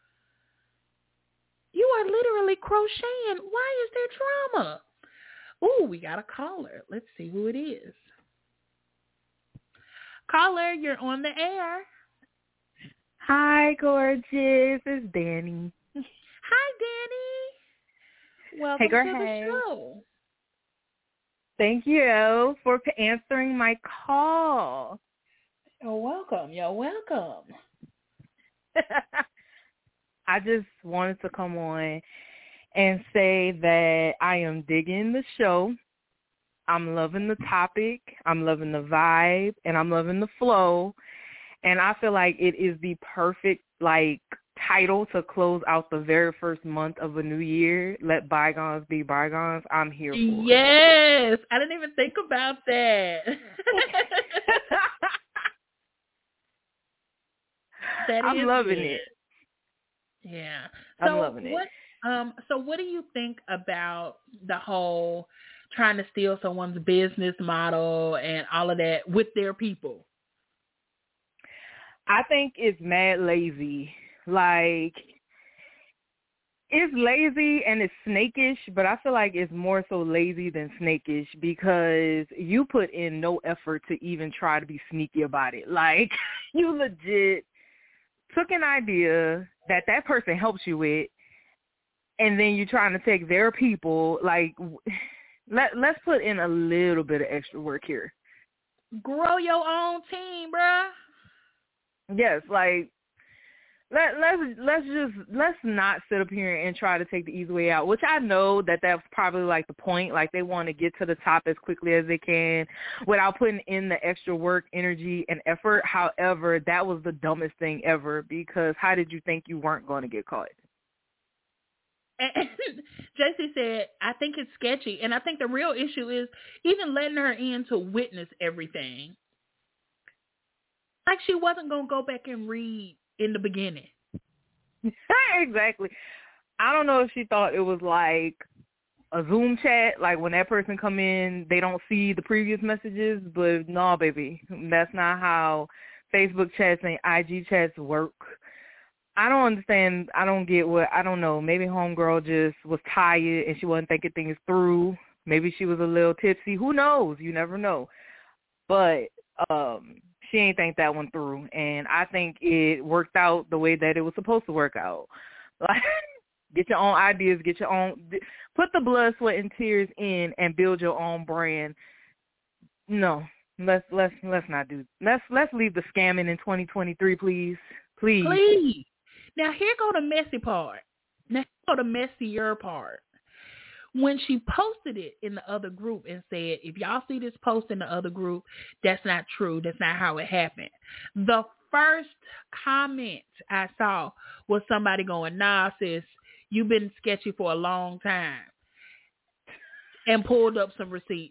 You are literally crocheting. Why is there drama? Ooh, we got a caller. Let's see who it is. Caller, you're on the air. Hi, gorgeous. It's Danny. Hi, Danny. Welcome hey, girl, to the hey. show. Thank you for answering my call. You're welcome. You're welcome. I just wanted to come on and say that I am digging the show. I'm loving the topic. I'm loving the vibe, and I'm loving the flow. And I feel like it is the perfect, like, title to close out the very first month of a new year. Let bygones be bygones. I'm here for it. Yes. I didn't even think about that. that I'm is loving good. it. Yeah. So I'm loving what, it. Um, so what do you think about the whole trying to steal someone's business model and all of that with their people? I think it's mad lazy. Like, it's lazy and it's snakish, but I feel like it's more so lazy than snakish because you put in no effort to even try to be sneaky about it. Like, you legit took an idea that that person helps you with, and then you're trying to take their people. Like, let, let's put in a little bit of extra work here. Grow your own team, bruh. Yes, like, Let, let's let's just let's not sit up here and try to take the easy way out, which I know that that's probably like the point. Like, they want to get to the top as quickly as they can without putting in the extra work, energy, and effort. However, that was the dumbest thing ever, because how did you think you weren't going to get caught? And J C said, I think it's sketchy. And I think the real issue is even letting her in to witness everything. Like, she wasn't going to go back and read in the beginning. Exactly. I don't know if she thought it was like a Zoom chat, like when that person come in, they don't see the previous messages, but no, baby, that's not how Facebook chats and I G chats work. I don't understand. I don't get what, I don't know. Maybe homegirl just was tired and she wasn't thinking things through. Maybe she was a little tipsy. Who knows? You never know. But um, she ain't think that one through. And I think it worked out the way that it was supposed to work out. Like, get your own ideas, get your own, put the blood, sweat, and tears in and build your own brand. No, let's let's let's not do. Let's let's leave the scamming in twenty twenty-three, please, please. Please. Now here go the messy part. Now here go the messier part. When she posted it in the other group and said, if y'all see this post in the other group, that's not true. That's not how it happened. The first comment I saw was somebody going, nah, sis, you've been sketchy for a long time, and pulled up some receipts.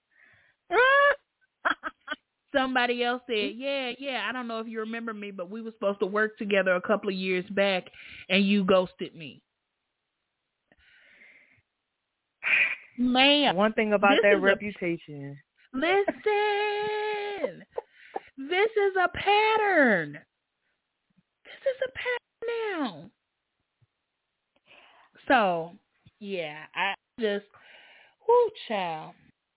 Somebody else said, yeah, yeah, I don't know if you remember me, but we were supposed to work together a couple of years back, and you ghosted me. Man, one thing about that reputation. A, listen, this is a pattern. This is a pattern now. So, yeah, I just, whoo, child.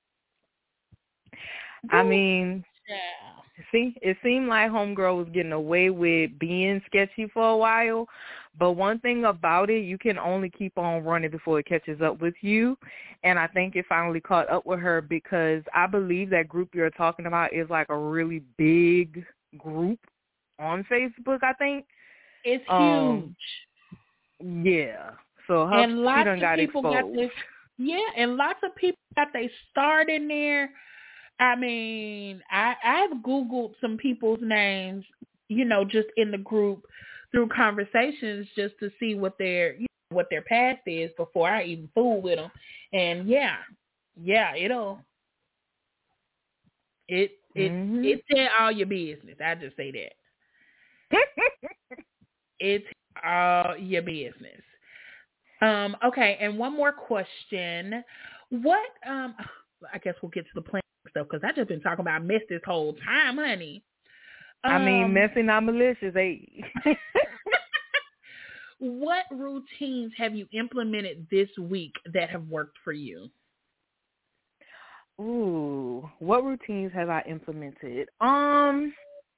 I mean, child. see, it seemed like homegirl was getting away with being sketchy for a while. But one thing about it, you can only keep on running before it catches up with you. And I think it finally caught up with her, because I believe that group you're talking about is like a really big group on Facebook, I think. It's um, huge. Yeah. So her, and lots she done of got people exposed. got this, yeah, and lots of people got they start in there. I mean, I, I've Googled some people's names, you know, just in the group through conversations just to see what their, you know, what their past is before I even fool with them. And yeah, yeah, it'll, it, it, mm-hmm. it tell all your business. I just say that. It's all your business. Um, okay, and one more question. What, um, I guess we'll get to the plan stuff because I've just been talking about mess this whole time, honey. Um, I mean, messy not malicious, eh? What routines have you implemented this week that have worked for you? Ooh, what routines have I implemented? Um,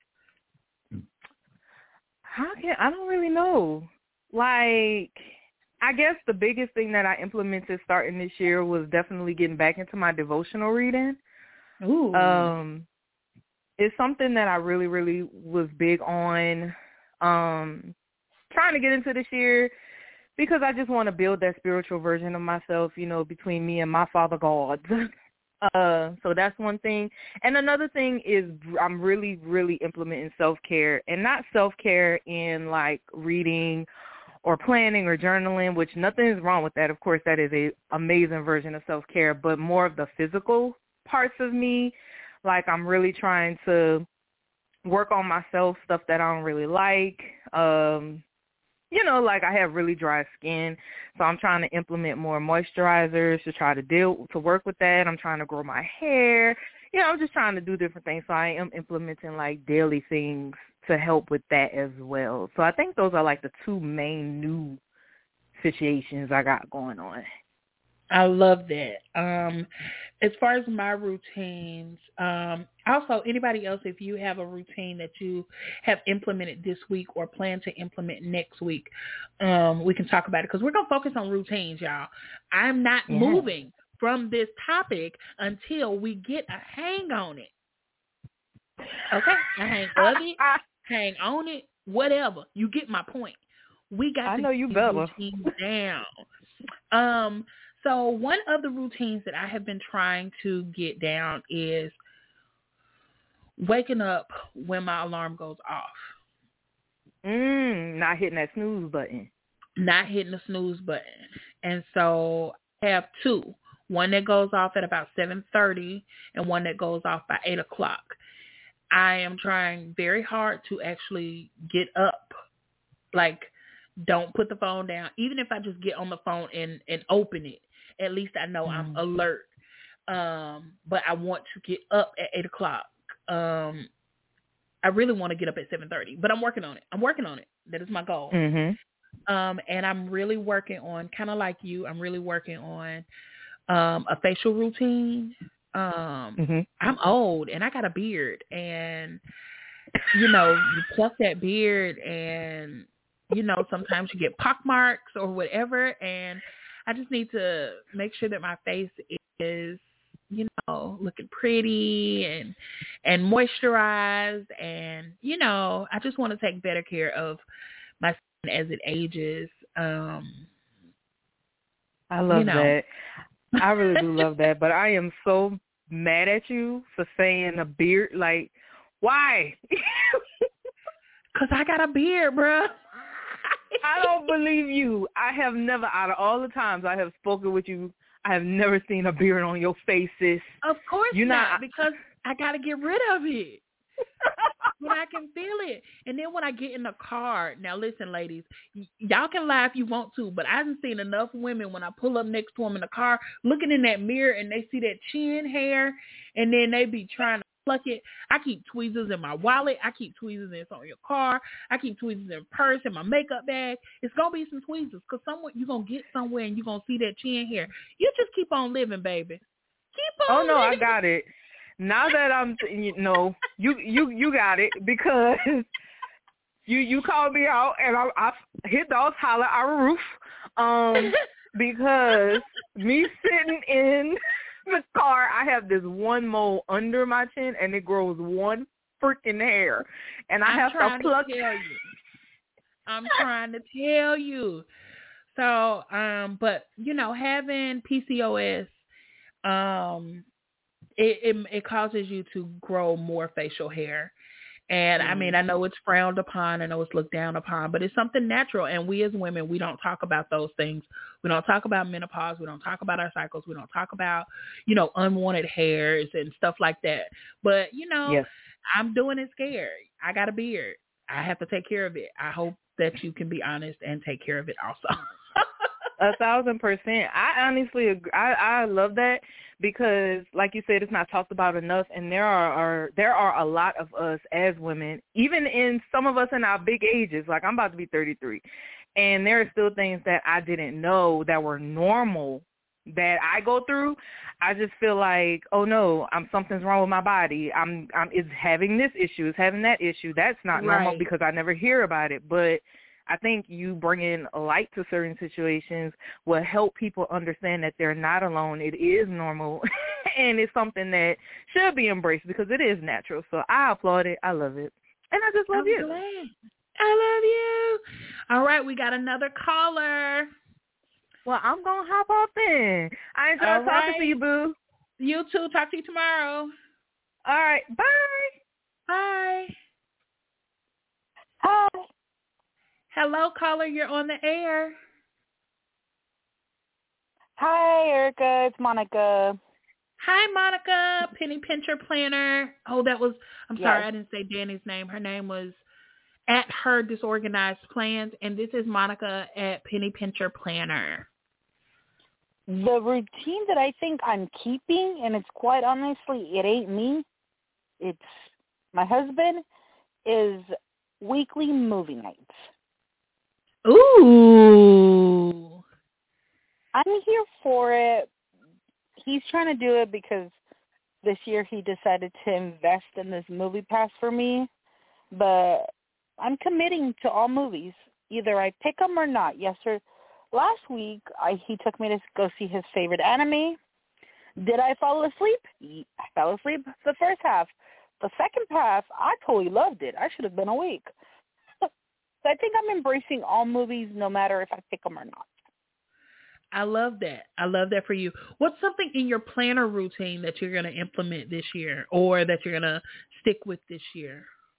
how can I don't really know. Like, I guess the biggest thing that I implemented starting this year was definitely getting back into my devotional reading. Ooh. Um, it's something that I really, really was big on. Um, trying to get into this year because I just want to build that spiritual version of myself, you know, between me and my Father God. Uh, so that's one thing. And another thing is I'm really, really implementing self-care, and not self-care in like reading or planning or journaling, which nothing is wrong with that. Of course, that is a amazing version of self-care, but more of the physical parts of me. Like I'm really trying to work on myself, stuff that I don't really like. Um, you know, like I have really dry skin, so I'm trying to implement more moisturizers to try to deal, to work with that. I'm trying to grow my hair. You know, I'm just trying to do different things. So I am implementing like daily things to help with that as well. So I think those are like the two main new situations I got going on. I love that. Um, as far as my routines, um, also anybody else, if you have a routine that you have implemented this week or plan to implement next week, um, we can talk about it because we're going to focus on routines, y'all. I'm not Yeah. moving from this topic until we get a hang on it. Okay? A hang of it, hang on it, whatever. You get my point. We got I to know you get better. routines down. Um, so one of the routines that I have been trying to get down is waking up when my alarm goes off. Mm, not hitting that snooze button. Not hitting the snooze button. And so I have two. One that goes off at about seven thirty and one that goes off by eight o'clock. I am trying very hard to actually get up. Like, don't put the phone down. Even if I just get on the phone and, and open it, at least I know mm. I'm alert. Um, but I want to get up at eight o'clock. Um, I really want to get up at seven thirty, but I'm working on it. I'm working on it. That is my goal. Mm-hmm. Um, and I'm really working on, kind of like you, I'm really working on um, a facial routine. Um, mm-hmm. I'm old and I got a beard, and, you know, you pluck that beard and, you know, sometimes you get pock marks or whatever. And I just need to make sure that my face is, you know, looking pretty and, and moisturized. And, you know, I just want to take better care of my skin as it ages. Um, I love you know. that. I really do love that. But I am so mad at you for saying a beard. Like, why? Because I got a beard, bro. I don't believe you. I have never, out of all the times I have spoken with you, I have never seen a beard on your face, sis. Of course You're not, not, because I got to get rid of it. When I can feel it. And then when I get in the car, now listen, ladies, y- y'all can lie if you want to, but I haven't seen enough women when I pull up next to them in the car, looking in that mirror and they see that chin hair, and then they be trying to pluck it. I keep tweezers in my wallet. I keep tweezers in on your car. I keep tweezers in purse, in my makeup bag. It's going to be some tweezers because somewhere you're going to get somewhere and you're going to see that chin hair. You just keep on living, baby. Keep on Oh, no, living. I got it. Now that I'm, you know, you, you, you got it because you, you called me out and I, I hit dogs holler our roof, um, because me sitting in the car, I have this one mole under my chin and it grows one freaking hair, and I I'm have trying to pluck. To tell you. I'm trying to tell you. So, um, but you know, having P C O S, um. It, it it causes you to grow more facial hair, And I mean, I know it's frowned upon, I know it's looked down upon, but it's something natural. And we as women, we don't talk about those things. We don't talk about menopause. We don't talk about our cycles. We don't talk about, you know, unwanted hairs and stuff like that. But, you know, Yes. I'm doing it scared. I got a beard. I have to take care of it. I hope that you can be honest and take care of it also. A thousand percent. I honestly agree. I, I love that because, like you said, it's not talked about enough, and there are, are there are a lot of us as women, even in some of us in our big ages. Like I'm about to be thirty-three, and there are still things that I didn't know that were normal that I go through. I just feel like, oh no, I'm something's wrong with my body. I'm I'm it's having this issue, it's having that issue. That's not normal Right. because I never hear about it, but I think you bringing a light to certain situations will help people understand that they're not alone. It is normal, and it's something that should be embraced because it is natural. So I applaud it. I love it. And I just love I'm you. glad. I love you. All right, we got another caller. Well, I'm going to hop off then. I enjoyed All talking right. to you, boo. You too. Talk to you tomorrow. All right. Bye. Bye. Hi. Hello, caller. You're on the air. Hi, Erica. It's Monica. Hi, Monica, Penny Pincher Planner. Oh, that was, I'm sorry, Yes. I didn't say Danny's name. Her name was at Her Disorganized Plans, and this is Monica at Penny Pincher Planner. The routine that I think I'm keeping, and it's quite honestly, it ain't me. It's my husband, is weekly movie nights. Ooh. I'm here for it. He's trying to do it because this year he decided to invest in this movie pass for me. But I'm committing to all movies. Either I pick them or not. Yes, sir. Last week, I, he took me to go see his favorite anime. Did I fall asleep? I fell asleep the first half. The second half, I totally loved it. I should have been awake. So I think I'm embracing all movies no matter if I pick them or not. I love that. I love that for you. What's something in your planner routine that you're going to implement this year or that you're going to stick with this year?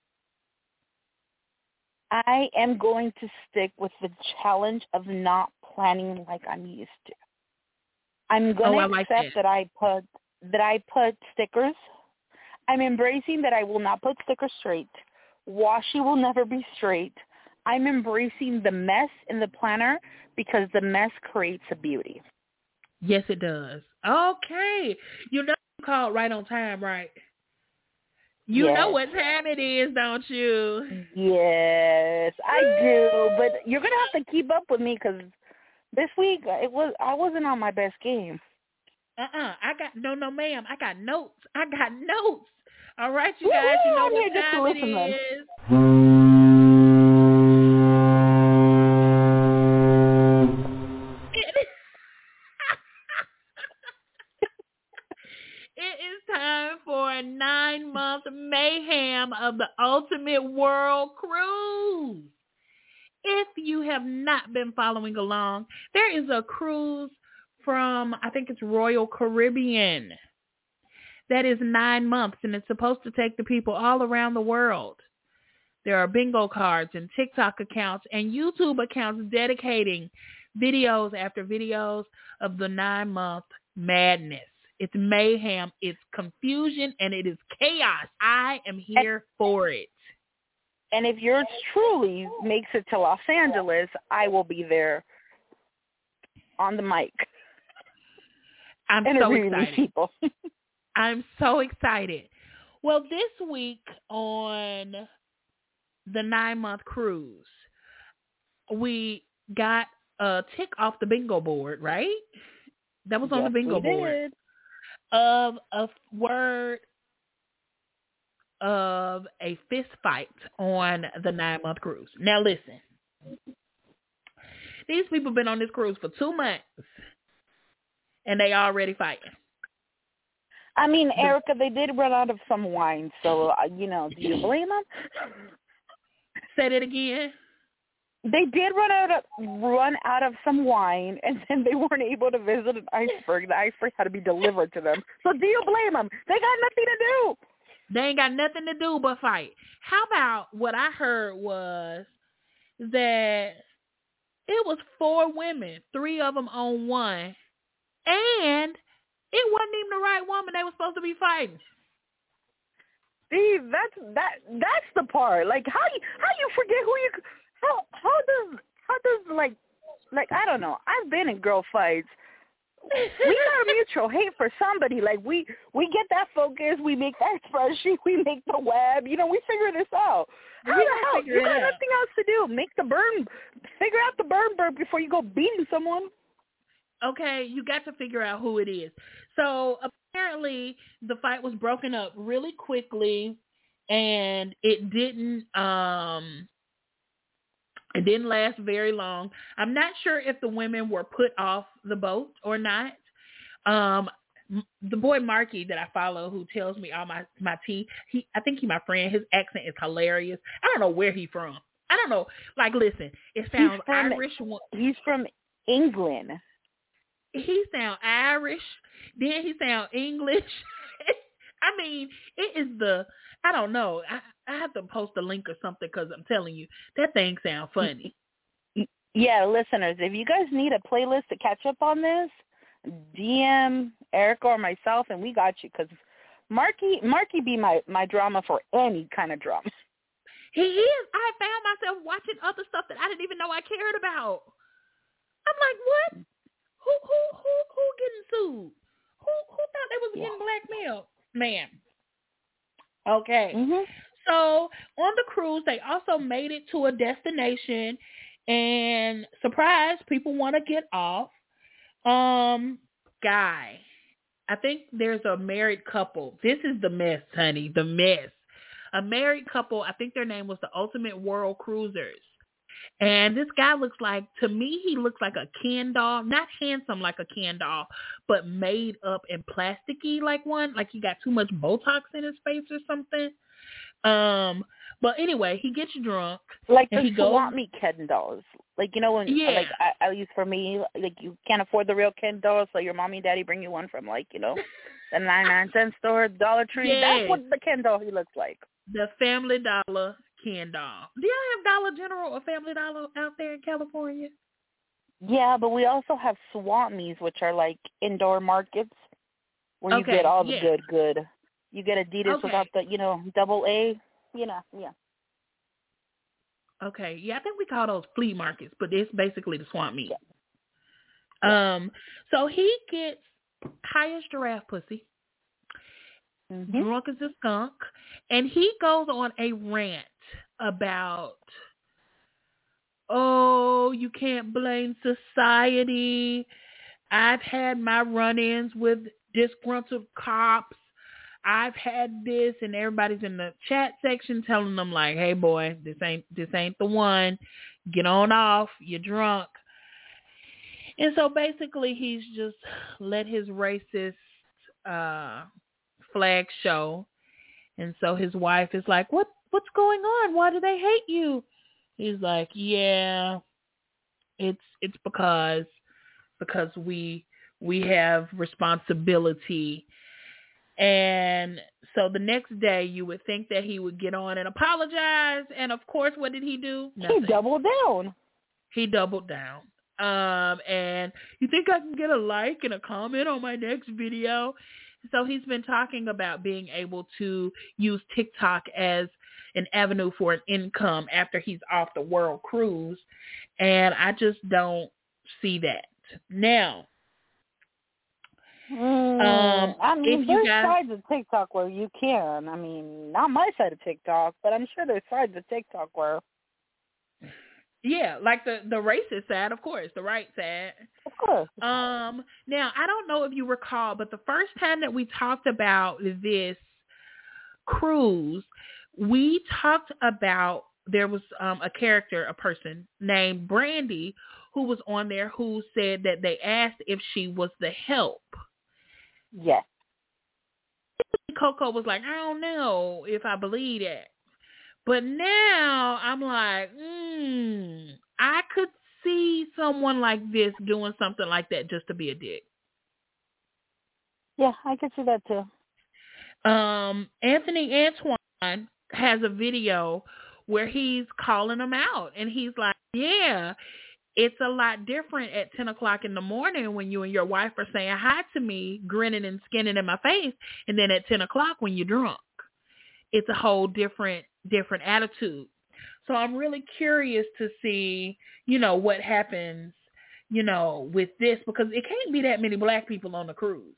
I am going to stick with the challenge of not planning like I'm used to. I'm going Oh, to I like accept that. that I put that I put stickers. I'm embracing that I will not put stickers straight. Washi will never be straight. I'm embracing the mess in the planner because the mess creates a beauty. Yes, it does. Okay. You know you called right on time, right? You Yes. know what time it is, don't you? Yes, I do. But you're gonna have to keep up with me because this week it was I wasn't on my best game. Uh-uh. I got, no, no, ma'am. I got notes. I got notes. All right, you Woo-hoo, guys, you know I'm what here just to time it listen then. is. It is time for a nine-month mayhem of the Ultimate World Cruise. If you have not been following along, there is a cruise from, I think it's Royal Caribbean, that is nine months, and it's supposed to take the people all around the world. There are bingo cards and TikTok accounts and YouTube accounts dedicating videos after videos of the nine-month madness. It's mayhem, it's confusion, and it is chaos. I am here for it. And if yours truly makes it to Los Angeles, I will be there on the mic. I'm so interviewing these excited. people. I'm so excited. Well, this week on the nine-month cruise, we got a tick off the bingo board, right? That was on Yes, the bingo we board. did. Of a word of a fist fight on the nine-month cruise. Now, listen. These people have been on this cruise for two months, and they already fighting. I mean, Erica, they did run out of some wine, so, uh, you know, do you blame them? Say that again. They did run out of run out of some wine, and then they weren't able to visit an iceberg. The iceberg had to be delivered to them. So do you blame them? They got nothing to do. They ain't got nothing to do but fight. How about what I heard was that it was four women, three of them on one, and it wasn't even the right woman they were supposed to be fighting. Steve, that's that that's the part. Like how you how you forget who you how how does how does like like I don't know. I've been in girl fights. We got a mutual hate for somebody. Like we we get that focus, we make that spreadsheet, we make the web. You know, we figure this out. How We the gotta hell? figure You it got out. nothing else to do. Make the burn. Figure out the burn burn before you go beating someone. Okay, you got to figure out who it is. So apparently the fight was broken up really quickly, and it didn't um it didn't last very long. I'm not sure if the women were put off the boat or not. Um the boy Marky that I follow, who tells me all my my tea, he I think he my friend. His accent is hilarious. I don't know where he from. I don't know. Like, listen, it sounds He's from, Irish. He's from England. He sound Irish, then he sound English. I mean, it is the, I don't know. I, I have to post a link or something because I'm telling you, that thing sound funny. Yeah, listeners, if you guys need a playlist to catch up on this, D M Erica or myself, and we got you, because Marky, Marky be my, my drama for any kind of drama. He is. I found myself watching other stuff that I didn't even know I cared about. I'm like, what? Who who who who getting sued? Who who thought they was Yeah. getting blackmailed? Man. Okay. Mm-hmm. So on the cruise, they also made it to a destination, and surprise, people want to get off. Um, guy, I think there's a married couple. This is the mess, honey. The mess. A married couple. I think their name was the Ultimate World Cruisers. And this guy looks like, to me, he looks like a Ken doll. Not handsome like a Ken doll, but made up and plasticky like one. Like he got too much Botox in his face or something. Um, but anyway, he gets drunk. Like and the he goes, swap meet Ken dolls. Like, you know, when, Yeah. like, I, at least for me, like, you can't afford the real Ken dolls, so your mommy and daddy bring you one from, like, you know, the ninety-nine cent store, Dollar Tree. Yes. That's what the Ken doll he looks like. the Family Dollar Ken doll. Do y'all have Dollar General or Family Dollar out there in California? Yeah, but we also have swap meets, which are, like, indoor markets where you Okay, get all the yeah. good, good. You get Adidas Okay. without the, you know, double A, you know, yeah. Okay, yeah, I think we call those flea markets, but it's basically the swamp meet. Yeah. Um, so he gets high as giraffe pussy, Mm-hmm. drunk as a skunk, and he goes on a rant about, oh, you can't blame society. I've had my run-ins with disgruntled cops. I've had this, and everybody's in the chat section telling them like, "Hey, boy, this ain't this ain't the one. Get on off. You're drunk." And so basically, he's just let his racist uh, flag show. And so his wife is like, "What what's going on? Why do they hate you?" He's like, "Yeah, it's it's because because we we have responsibility." And so the next day, you would think that he would get on and apologize. And of course, what did he do? Nothing. He doubled down. He doubled down. Um, and you think I can get a like and a comment on my next video? So he's been talking about being able to use TikTok as an avenue for an income after he's off the world cruise. And I just don't see that. Now, Mm, Um, I mean, if you there's guys- sides of TikTok where you can. I mean, not my side of TikTok, but I'm sure there's sides of TikTok where, yeah, like the, the racist side, of course, the right side. of course. Um, now, I don't know if you recall, but the first time that we talked about this cruise, we talked about there was um, a character, a person named Brandy, who was on there who said that they asked if she was the help. Yes. Coco was like, I don't know if I believe that. But now I'm like, hmm, I could see someone like this doing something like that just to be a dick. Yeah, I could see that too. Um, Anthony Antoine has a video where he's calling them out, and he's like, yeah, it's a lot different at ten o'clock in the morning when you and your wife are saying hi to me, grinning and skinning in my face, and then at ten o'clock when you're drunk. It's a whole different, different attitude. So I'm really curious to see, you know, what happens, you know, with this, because it can't be that many black people on the cruise.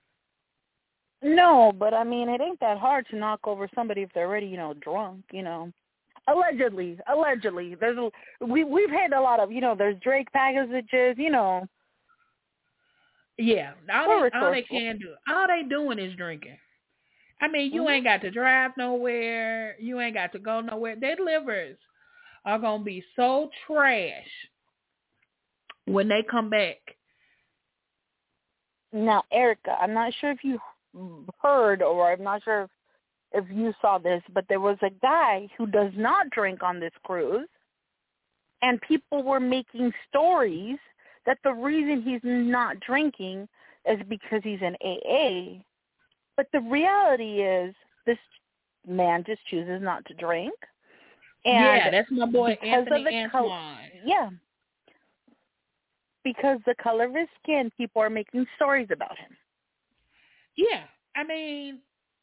No, but I mean, it ain't that hard to knock over somebody if they're already, you know, drunk, you know. Allegedly, allegedly. There's a, we, we've had a lot of, you know, there's Drake packages, you know. Yeah, all they, all they can do, all they doing is drinking. I mean, you mm-hmm. ain't got to drive nowhere. You ain't got to go nowhere. Their livers are going to be so trash when they come back. Now, Erica, I'm not sure if you heard or I'm not sure if, if you saw this, but there was a guy who does not drink on this cruise, and people were making stories that the reason he's not drinking is because he's in A A. But the reality is this man just chooses not to drink. And yeah, that's my boy Anthony Antoine. Col- yeah. Because the color of his skin, people are making stories about him. Yeah. I mean,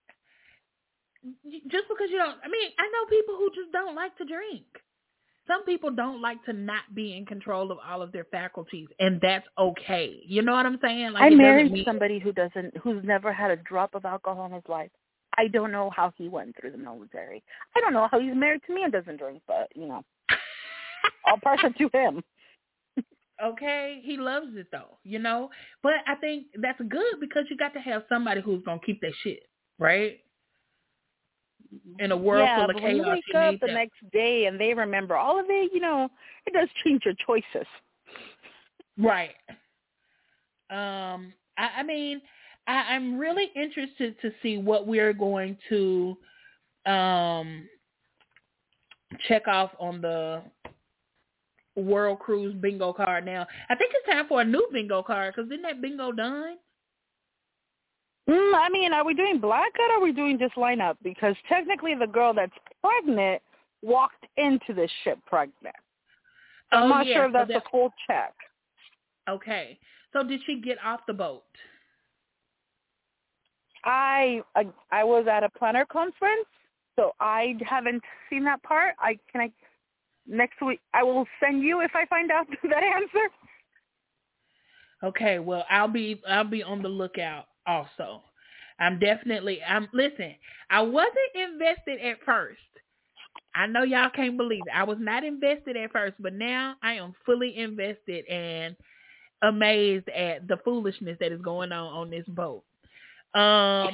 just because you don't, I mean, I know people who just don't like to drink. Some people don't like to not be in control of all of their faculties, and that's okay. You know what I'm saying? Like, I it married mean... somebody who doesn't, who's never had a drop of alcohol in his life. I don't know how he went through the military. I don't know how he's married to me and doesn't drink, but, you know, all person to him. Okay, he loves it though, you know. But I think that's good because you got to have somebody who's gonna keep that shit, right? In a world yeah, full of but chaos, when you wake you up the that. next day and they remember all of it, you know, it does change your choices. Right. Um, I, I mean, I, I'm really interested to see what we're going to um check off on the World Cruise bingo card now. I think it's time for a new bingo card because isn't that bingo done? Mm, I mean, are we doing blackout or are we doing just lineup? Because technically the girl that's pregnant walked into this ship pregnant. So I'm oh, not yeah, sure if that's so that, a full check. Okay. So did she get off the boat? I, I I was at a planner conference, so I haven't seen that part. I can I next week I will send you if I find out that answer. Okay, well I'll be I'll be on the lookout also. I'm definitely I'm listen, I wasn't invested at first. I know y'all can't believe it. I was not invested at first, but now I am fully invested and amazed at the foolishness that is going on on this boat. Um,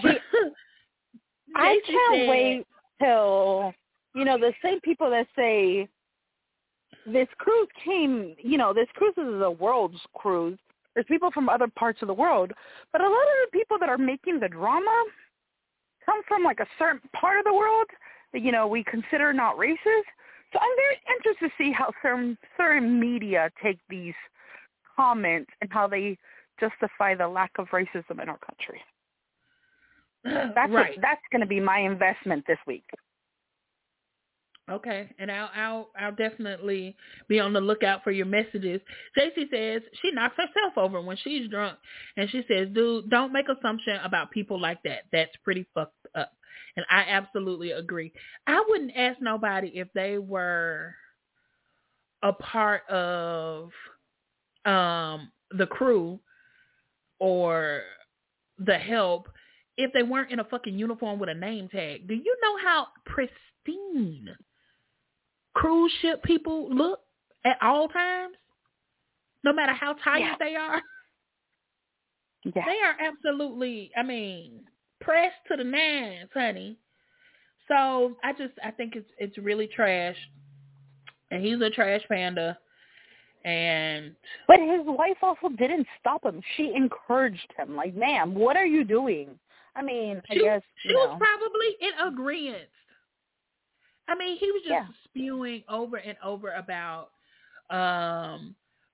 I can't said, wait till, you know, the same people that say this cruise came, you know, this cruise is a world's cruise. There's people from other parts of the world, but a lot of the people that are making the drama come from like a certain part of the world that, you know, we consider not racist. So I'm very interested to see how certain, certain media take these comments and how they justify the lack of racism in our country. That's right. what, that's going to be my investment this week. Okay, and I'll I'll I'll definitely be on the lookout for your messages. J C says she knocks herself over when she's drunk, and she says, "Dude, don't make assumption about people like that. That's pretty fucked up." And I absolutely agree. I wouldn't ask nobody if they were a part of um the crew or the help if they weren't in a fucking uniform with a name tag. Do you know how pristine cruise ship people look at all times? No matter how tired yeah. they are. Yeah. They are absolutely, I mean, pressed to the nines, honey. So I just, I think it's it's really trash. And he's a trash panda. And But his wife also didn't stop him. She encouraged him. Like, ma'am, what are you doing? I mean, I she, guess, she you was know. probably in agreement. I mean, he was just yeah. spewing over and over about um,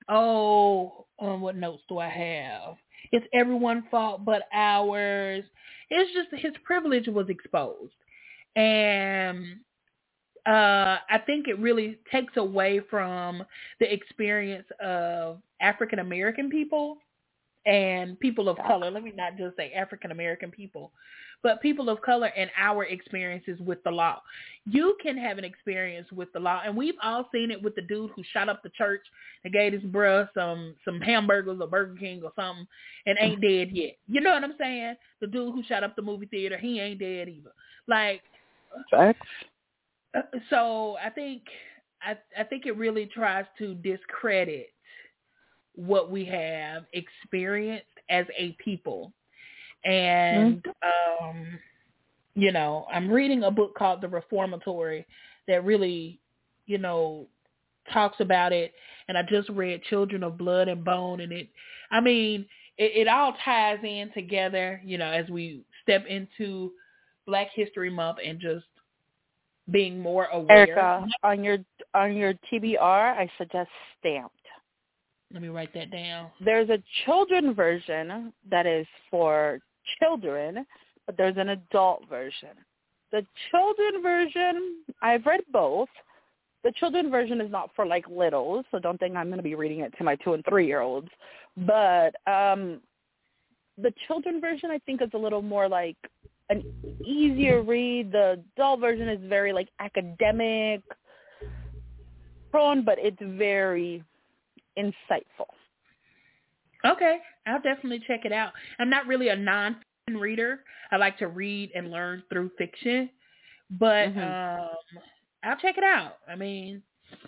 Oh, um, what notes do I have? It's everyone's fault but ours. It's just his privilege was exposed. And uh, I think it really takes away from the experience of African American people and people of color. Let me not just say African American people, but people of color and our experiences with the law. You can have an experience with the law, and we've all seen it with the dude who shot up the church and gave his bruh some some hamburgers or Burger King or something and ain't dead yet. You know what I'm saying? The dude who shot up the movie theater, he ain't dead either. Like, Facts. So I think I I think it really tries to discredit what we have experienced as a people. And mm-hmm. um, you know, I'm reading a book called The Reformatory that really, you know, talks about it. And I just read Children of Blood and Bone, and it, I mean, it, it all ties in together. You know, as we step into Black History Month and just being more aware. Erica, on your on your T B R, I suggest Stamped. Let me write that down. There's a children version that is for children, but there's an adult version. The children version, I've read both. The children version is not for like littles, so don't think I'm going to be reading it to my two and three year olds. But um, the children version, I think, is a little more like an easier read. The adult version is very like academic prone, but it's very insightful. Okay, I'll definitely check it out. I'm not really a non-fiction reader. I like to read and learn through fiction, but mm-hmm. um, I'll check it out. I mean,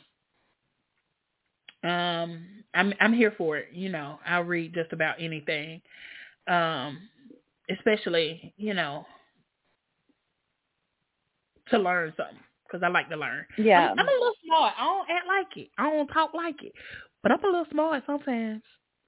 um, I'm I'm here for it. You know, I'll read just about anything. Um, especially, you know, to learn something, because I like to learn. Yeah. I'm, I'm a little smart. I don't act like it. I don't talk like it. But I'm a little smart sometimes.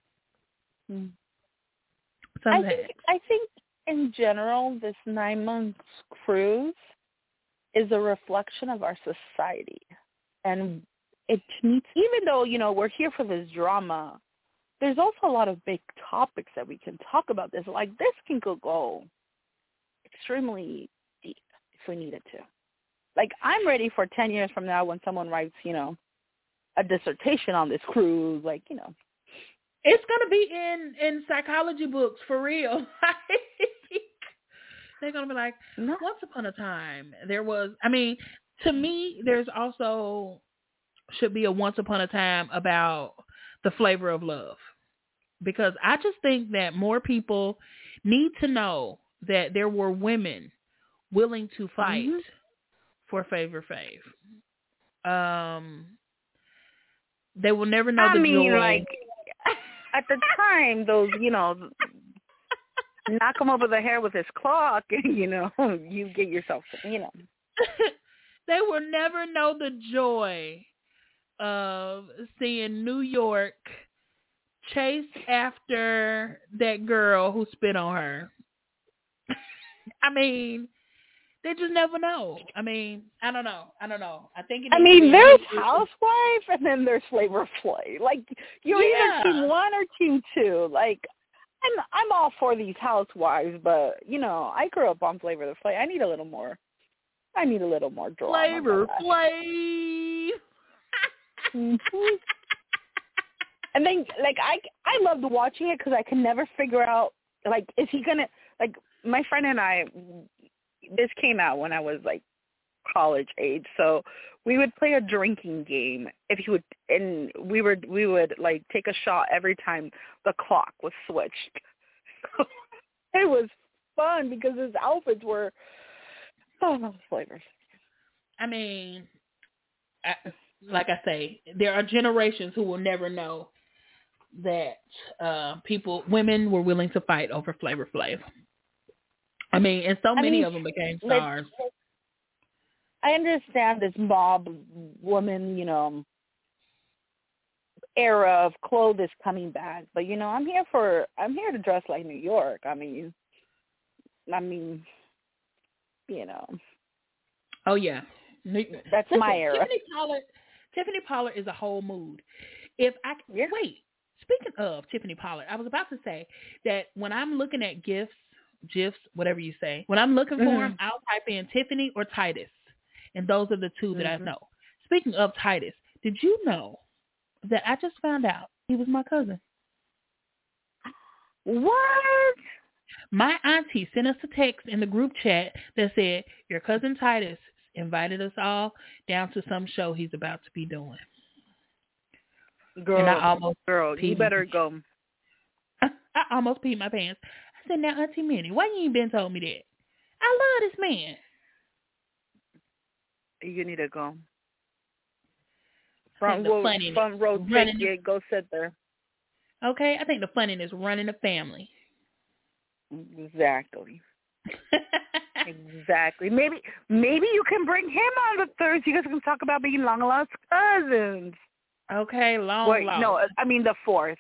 Mm. Sometimes. I think, I think in general, this nine-month cruise is a reflection of our society. And it needs, even though, you know, we're here for this drama, there's also a lot of big topics that we can talk about. This, like, this can go extremely deep if we needed to. Like, I'm ready for ten years from now when someone writes, you know, a dissertation on this cruise, like, you know. It's going to be in, in psychology books, for real. They're going to be like, no. Once upon a time, there was, I mean, to me, there's also, should be a once upon a time about the flavor of love. Because I just think that more people need to know that there were women willing to fight mm-hmm. for Flavor Flav. Um, they will never know I the mean, joy. Like, at the time, those, you know, knock him over the head with his clock, you know, you get yourself, you know. They will never know the joy of seeing New York chase after that girl who spit on her. I mean, they just never know. I mean, I don't know. I don't know. I think. It I mean, there's Housewife and then there's Flavor Flav. Like, you're yeah. either team one or team two. Like, I'm I'm all for these Housewives, but you know, I grew up on Flavor Flav. I need a little more. I need a little more drama. Flavor Flav. mm-hmm. And then, like, I I loved watching it because I could never figure out, like, is he gonna, like, my friend and I, this came out when I was like college age, so we would play a drinking game if he would, and we would we would like take a shot every time the clock was switched. It was fun because his outfits were oh flavors. I mean, I, like I say, there are generations who will never know that uh, people, women were willing to fight over Flavor Flav. I mean, and so I many mean, of them became stars. I understand this mob woman, you know, era of clothes is coming back, but you know, I'm here for, I'm here to dress like New York. I mean, I mean, you know. Oh yeah, that's Listen, my era. Tiffany Pollard, Tiffany Pollard is a whole mood. If I Yeah. wait, speaking of Tiffany Pollard, I was about to say that when I'm looking at gifs, gifs, whatever you say, when I'm looking for Mhm. them, I'll type in Tiffany or Titus, and those are the two that I Mhm. know. Speaking of Titus, did you know that I just found out he was my cousin? What? My auntie sent us a text in the group chat that said, your cousin Titus invited us all down to some show he's about to be doing. Girl, and I almost girl, you peed. better go. I almost peed my pants. I said, now, Auntie Minnie, why you ain't been told me that? I love this man. You need to go. I Front think the row, funniness front row running the- ticket. Go sit there. Okay, I think the funniness running the family. Exactly. Exactly. Maybe maybe you can bring him on the Thursday. You guys can talk about being long lost cousins. Okay, long Wait, lost. no, I mean the fourth.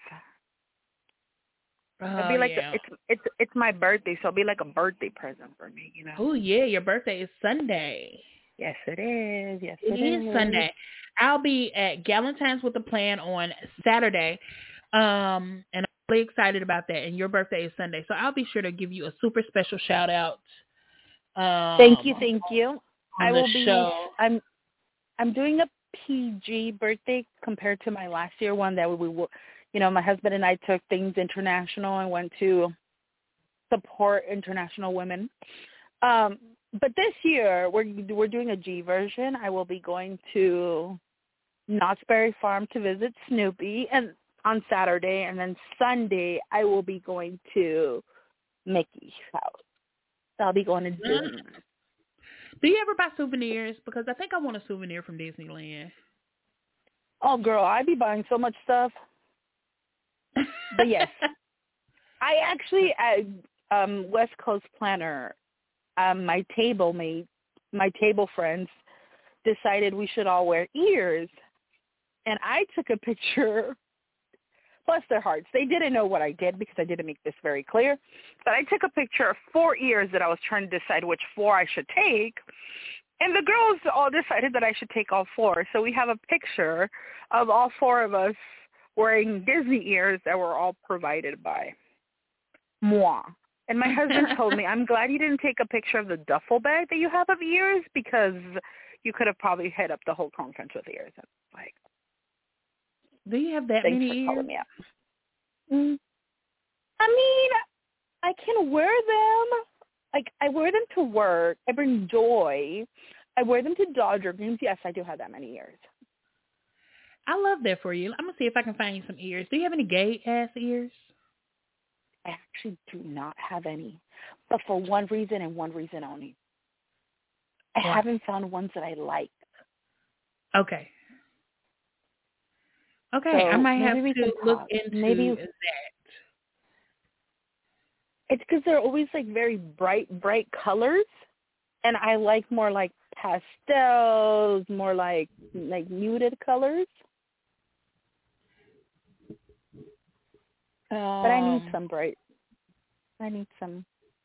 Oh, It'll be like yeah. a, it's it's it's my birthday, so it'll be like a birthday present for me, you know. Oh, yeah, your birthday is Sunday. Yes, it is. Yes, It it is is. Sunday. I'll be at Galentine's with the Plan on Saturday, um, and I'm really excited about that. And your birthday is Sunday, so I'll be sure to give you a super special shout out. Um, Thank you, thank you. on I the will be. show. I'm I'm doing a P G birthday compared to my last year one that we were. You know, my husband and I took things international and went to support international women. Um, but this year we're we're doing a G version. I will be going to Knott's Berry Farm to visit Snoopy, and on Saturday, and then Sunday I will be going to Mickey's house. So I'll be going to Disney. Do you ever buy souvenirs? Because I think I want a souvenir from Disneyland. Oh, girl, I be buying so much stuff. But yes, I actually, at um, West Coast Planner, um, my table mate, my table friends decided we should all wear ears. And I took a picture, bless their hearts. They didn't know what I did because I didn't make this very clear. But I took a picture of four ears that I was trying to decide which four I should take. And the girls all decided that I should take all four. So we have a picture of all four of us wearing Disney ears that were all provided by moi. And my husband told me, I'm glad you didn't take a picture of the duffel bag that you have of ears because you could have probably hit up the whole conference with ears. And like, do you have that thanks many for ears? calling me out. Mm. I mean, I can wear them. Like, I wear them to work. I bring joy. I wear them to Dodger games. Yes, I do have that many ears. I love that for you. I'm going to see if I can find you some ears. Do you have any gay-ass ears? I actually do not have any, but for one reason and one reason only. I What? haven't found ones that I like. Okay. Okay, So I might have maybe we to can look talk. into Maybe that. it's because they're always like very bright, bright colors, and I like more like pastels, more like like muted colors. Um, But I need some bright. I need some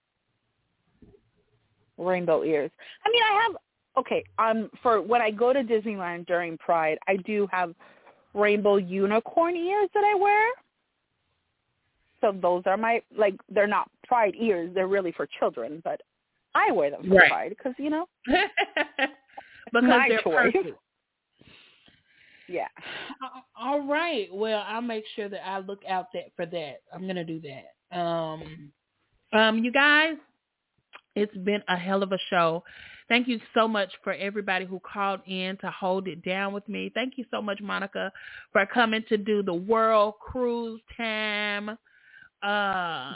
rainbow ears. I mean, I have okay. Um, for when I go to Disneyland during Pride, I do have rainbow unicorn ears that I wear. So those are my like. They're not Pride ears. They're really for children, but I wear them for Right. Pride because you know because my they're choice. perfect. Yeah. All right. Well, I'll make sure that I look out that for that. I'm gonna do that. Um, um, you guys, it's been a hell of a show. Thank you so much for everybody who called in to hold it down with me. Thank you so much, Monica, for coming to do the World Cruise Time uh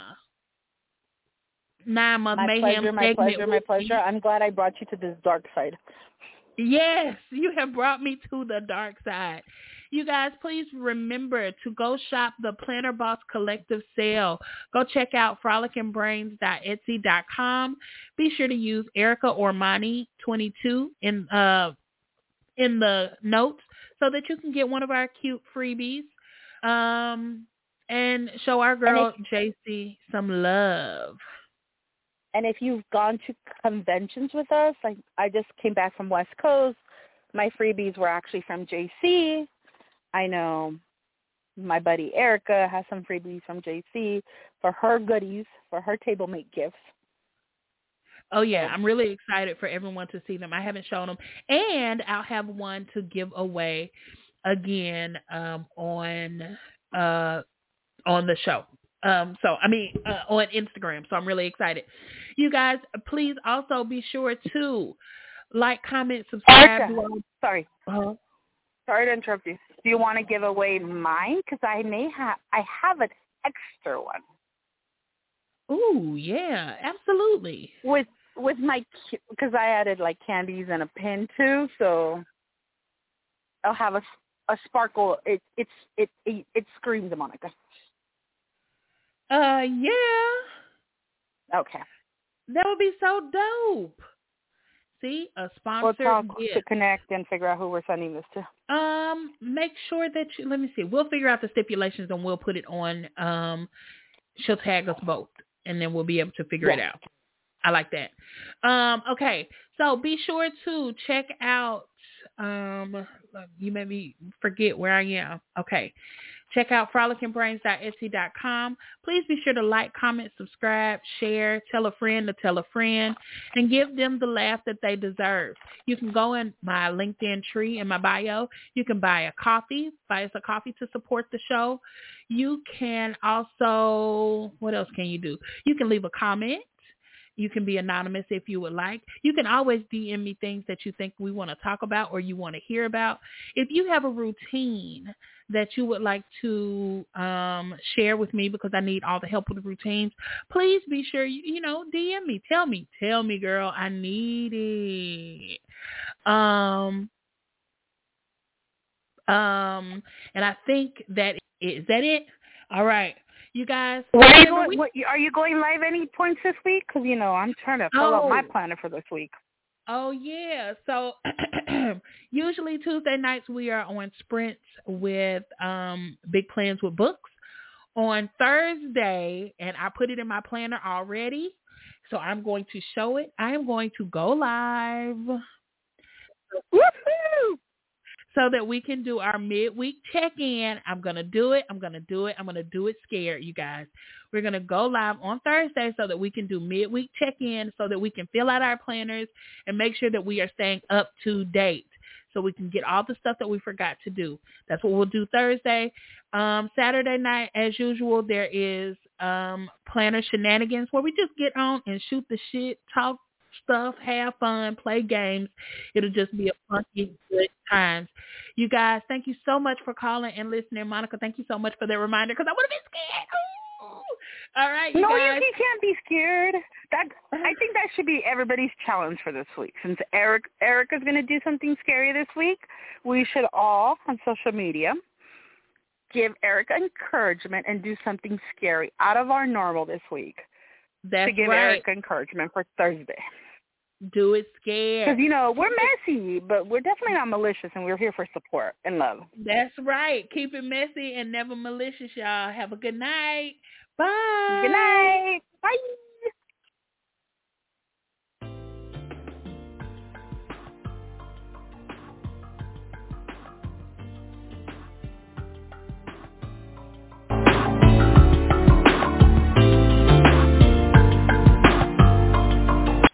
nine month My mayhem pleasure, my segment pleasure, my with pleasure. me. I'm glad I brought you to this dark side. Yes, you have brought me to the dark side. You guys, please remember to go shop the Planner Boss Collective sale. Go check out frolicking brains dot etsy dot com. Be sure to use Erica Ormani twenty-two in uh in the notes so that you can get one of our cute freebies. Um, and show our girl if, J C some love. And if you've gone to conventions with us, like I just came back from West Coast, my freebies were actually from J C. I know my buddy Erica has some freebies from J C for her goodies, for her table mate gifts. Oh, yeah. I'm really excited for everyone to see them. I haven't shown them. And I'll have one to give away again um, on uh, on the show. Um, so, I mean, uh, on Instagram. So I'm really excited. You guys, please also be sure to like, comment, subscribe. Erica, sorry. Uh-huh. Sorry to interrupt you. Do you want to give away mine? Because I may have, I have an extra one. Ooh, yeah, absolutely. With with my, because I added like candies and a pin too, so I'll have a, a sparkle. It it's it, it it screams Monica. Uh, yeah. Okay. That would be so dope. See, a We'll sponsored talk gift. to connect and figure out who we're sending this to. Um, make sure that you, let me see. We'll figure out the stipulations and we'll put it on. Um, she'll tag us both, and then we'll be able to figure Yeah. it out. I like that. Um, okay, so be sure to check out. Um, you made me forget where I am. Okay. Check out frolicking brains dot etsy dot com. Please be sure to like, comment, subscribe, share, tell a friend to tell a friend, and give them the laugh that they deserve. You can go in my LinkedIn tree in my bio. You can buy a coffee, buy us a coffee to support the show. You can also, what else can you do? You can leave a comment. You can be anonymous if you would like. You can always D M me things that you think we want to talk about or you want to hear about. If you have a routine that you would like to um, share with me, because I need all the help with the routines, please be sure, you, you know, D M me. Tell me. Tell me, girl. I need it. Um, um, and I think that is that it? All right. You guys, What are, you going, what, are you going live any points this week? Because, you know, I'm trying to fill oh. up my planner for this week. Oh, yeah. So usually Tuesday nights we are on sprints with um, Big Plans with Books. On Thursday, and I put it in my planner already, so I'm going to show it. I am going to go live. Woohoo! So that we can do our midweek check-in. I'm going to do it. I'm going to do it. I'm going to do it scared, you guys. We're going to go live on Thursday so that we can do midweek check-in, so that we can fill out our planners and make sure that we are staying up to date, so we can get all the stuff that we forgot to do. That's what we'll do Thursday. Um, Saturday night, as usual, there is um, planner shenanigans, where we just get on and shoot the shit, talk stuff, have fun, play games. It'll just be a funky good times. You guys, thank you so much for calling and listening. Monica, thank you so much for that reminder, because I would have been scared. Ooh. All right, you no, guys. you, you can't be scared. That I think that should be everybody's challenge for this week. Since Eric Erica's going to do something scary this week, we should all on social media give Erica encouragement and do something scary out of our normal this week. That's to give right. Erica encouragement for Thursday. Do it scared. Because, you know, we're messy, but we're definitely not malicious, and we're here for support and love. That's right. Keep it messy and never malicious, y'all. Have a good night. Bye. Good night. Bye.